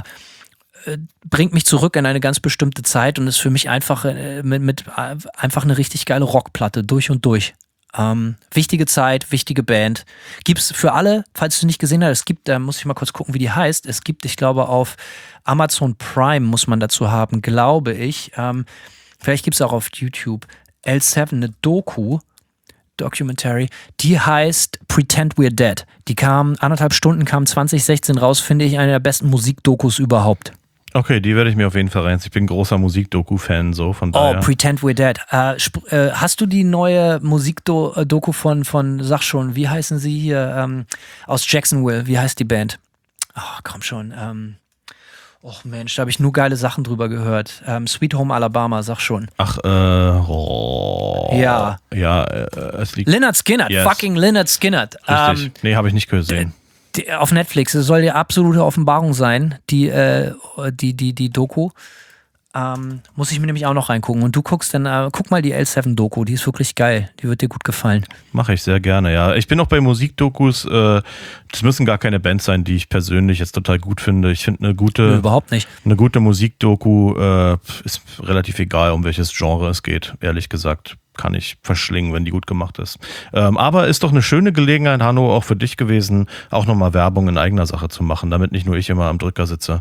bringt mich zurück in eine ganz bestimmte Zeit und ist für mich einfach äh, mit, mit äh, einfach eine richtig geile Rockplatte durch und durch. Ähm, wichtige Zeit, wichtige Band. Gibt's für alle, falls du nicht gesehen hast, es gibt, da muss ich mal kurz gucken, wie die heißt. Es gibt, ich glaube, auf Amazon Prime muss man dazu haben, glaube ich. Ähm, vielleicht gibt es auch auf YouTube L sieben eine Doku, Documentary, die heißt Pretend We're Dead. Die kam, anderthalb Stunden, kam zwanzig sechzehn raus, finde ich eine der besten Musikdokus überhaupt. Okay, die werde ich mir auf jeden Fall rein. Ich bin ein großer Musikdoku-Fan, so von daher. Oh, Pretend We're Dead. Äh, sp- äh, hast du die neue Musikdoku von, von, sag schon, wie heißen sie hier, ähm, aus Jacksonville, wie heißt die Band? Ach, komm schon, ähm, och Mensch, da habe ich nur geile Sachen drüber gehört. Ähm, Sweet Home Alabama, sag schon. Ach, äh, oh. Ja. Ja, äh, es liegt... Lynyrd Skynyrd, yes. fucking Lynyrd Skynyrd. Richtig, Ähm, nee, habe ich nicht gesehen. Die, auf Netflix, es soll die absolute Offenbarung sein, die, äh, die, die, die Doku. Ähm, muss ich mir nämlich auch noch reingucken. Und du guckst dann, äh, guck mal die L sieben Doku, die ist wirklich geil. Die wird dir gut gefallen. Mache ich sehr gerne, ja. Ich bin auch bei Musikdokus, äh, das müssen gar keine Bands sein, die ich persönlich jetzt total gut finde. Ich finde eine gute, Nö, überhaupt nicht. Eine gute Musikdoku äh, ist relativ egal, um welches Genre es geht, ehrlich gesagt. Kann ich verschlingen, wenn die gut gemacht ist. Ähm, aber ist doch eine schöne Gelegenheit, Hanno, auch für dich gewesen, auch nochmal Werbung in eigener Sache zu machen, damit nicht nur ich immer am Drücker sitze.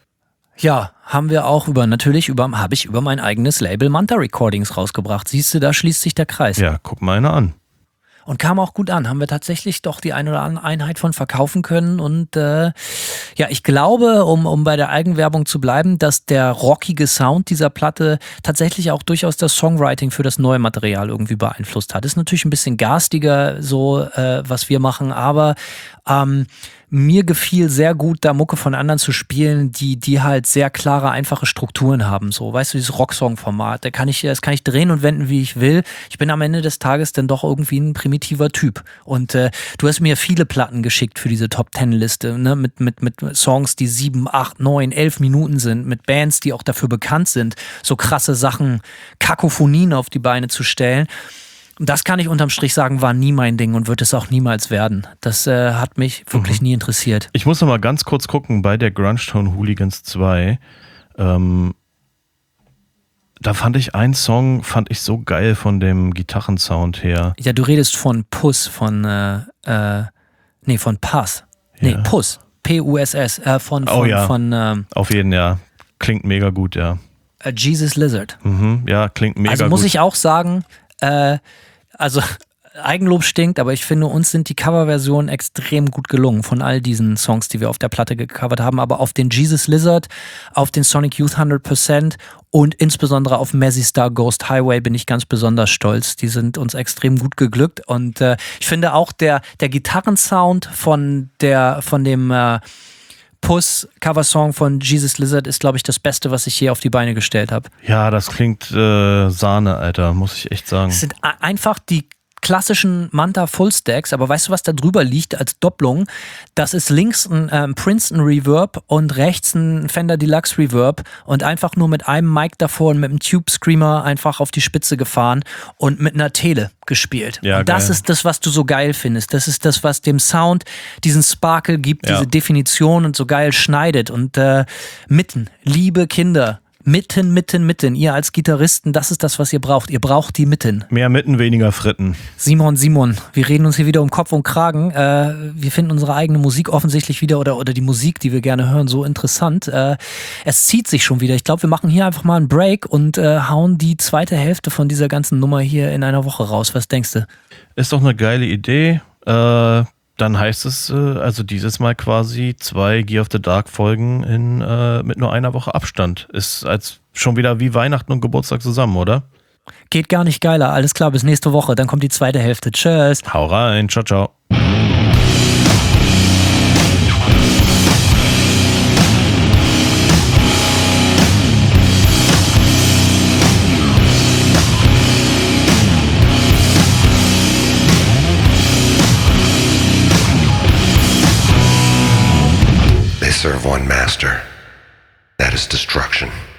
Ja, haben wir auch über, natürlich über, habe ich über mein eigenes Label Manta Recordings rausgebracht. Siehst du, da schließt sich der Kreis. Ja, guck mal einer an. Und kam auch gut an. Haben wir tatsächlich doch die eine oder andere Einheit von verkaufen können. Und äh, ja, ich glaube, um, um bei der Eigenwerbung zu bleiben, dass der rockige Sound dieser Platte tatsächlich auch durchaus das Songwriting für das neue Material irgendwie beeinflusst hat. Ist natürlich ein bisschen garstiger, so äh, was wir machen, aber ähm, mir gefiel sehr gut, da Mucke von anderen zu spielen, die, die halt sehr klare, einfache Strukturen haben. So, weißt du, dieses Rocksong-Format, da kann ich, das kann ich drehen und wenden, wie ich will. Ich bin am Ende des Tages dann doch irgendwie ein primitiver Typ. Und äh, du hast mir viele Platten geschickt für diese Top-Ten-Liste, ne? mit, mit, mit Songs, die sieben, acht, neun, elf Minuten sind, mit Bands, die auch dafür bekannt sind, so krasse Sachen, Kakophonien auf die Beine zu stellen. Und das kann ich unterm Strich sagen, war nie mein Ding und wird es auch niemals werden. Das äh, hat mich wirklich mhm. nie interessiert. Ich muss noch mal ganz kurz gucken bei der Grunge Town Hooligans zwei. Ähm, da fand ich einen Song, fand ich so geil von dem Gitarrensound her. Ja, du redest von Puss, von, äh, äh, nee, von Pass. Nee, Ja. Puss. P U S S. Äh, von, von, Oh ja. von ähm, Auf jeden, ja. Klingt mega gut, ja. äh, Jesus Lizard. Mhm, ja, klingt mega gut. Also muss ich auch sagen, äh, also Eigenlob stinkt, aber ich finde, uns sind die Coverversionen extrem gut gelungen von all diesen Songs, die wir auf der Platte gecovert haben, aber auf den Jesus Lizard, auf den Sonic Youth hundert Prozent und insbesondere auf Mazzy Star Ghost Highway bin ich ganz besonders stolz. Die sind uns extrem gut geglückt und äh, ich finde auch der, der Gitarrensound von der, von dem äh, Puss-Coversong von Jesus Lizard ist, glaube ich, das Beste, was ich je auf die Beine gestellt habe. Ja, das klingt äh, Sahne, Alter, muss ich echt sagen. Es sind a- einfach die klassischen Manta Fullstacks, aber weißt du, was da drüber liegt als Doppelung? Das ist links ein ähm, Princeton Reverb und rechts ein Fender Deluxe Reverb und einfach nur mit einem Mic davor und mit einem Tube Screamer einfach auf die Spitze gefahren und mit einer Tele gespielt. Ja, und das geil. ist das, was du so geil findest. Das ist das, was dem Sound diesen Sparkle gibt, Ja. diese Definition und so geil schneidet. Und äh, mitten, liebe Kinder, Mitten, mitten, mitten. Ihr als Gitarristen, das ist das, was ihr braucht. Ihr braucht die Mitten. Mehr Mitten, weniger Fritten. Simon, Simon, wir reden uns hier wieder um Kopf und Kragen. Äh, wir finden unsere eigene Musik offensichtlich wieder oder, oder die Musik, die wir gerne hören, so interessant. Äh, es zieht sich schon wieder. Ich glaube, wir machen hier einfach mal einen Break und äh, hauen die zweite Hälfte von dieser ganzen Nummer hier in einer Woche raus. Was denkst du? Ist doch eine geile Idee. Äh, dann heißt es, äh, also dieses Mal quasi zwei Gear of the Dark Folgen in, äh, mit nur einer Woche Abstand. Ist als schon wieder wie Weihnachten und Geburtstag zusammen, oder? Geht gar nicht geiler. Alles klar, bis nächste Woche. Dann kommt die zweite Hälfte. Tschüss. Hau rein, ciao, ciao. They serve one master. That is destruction.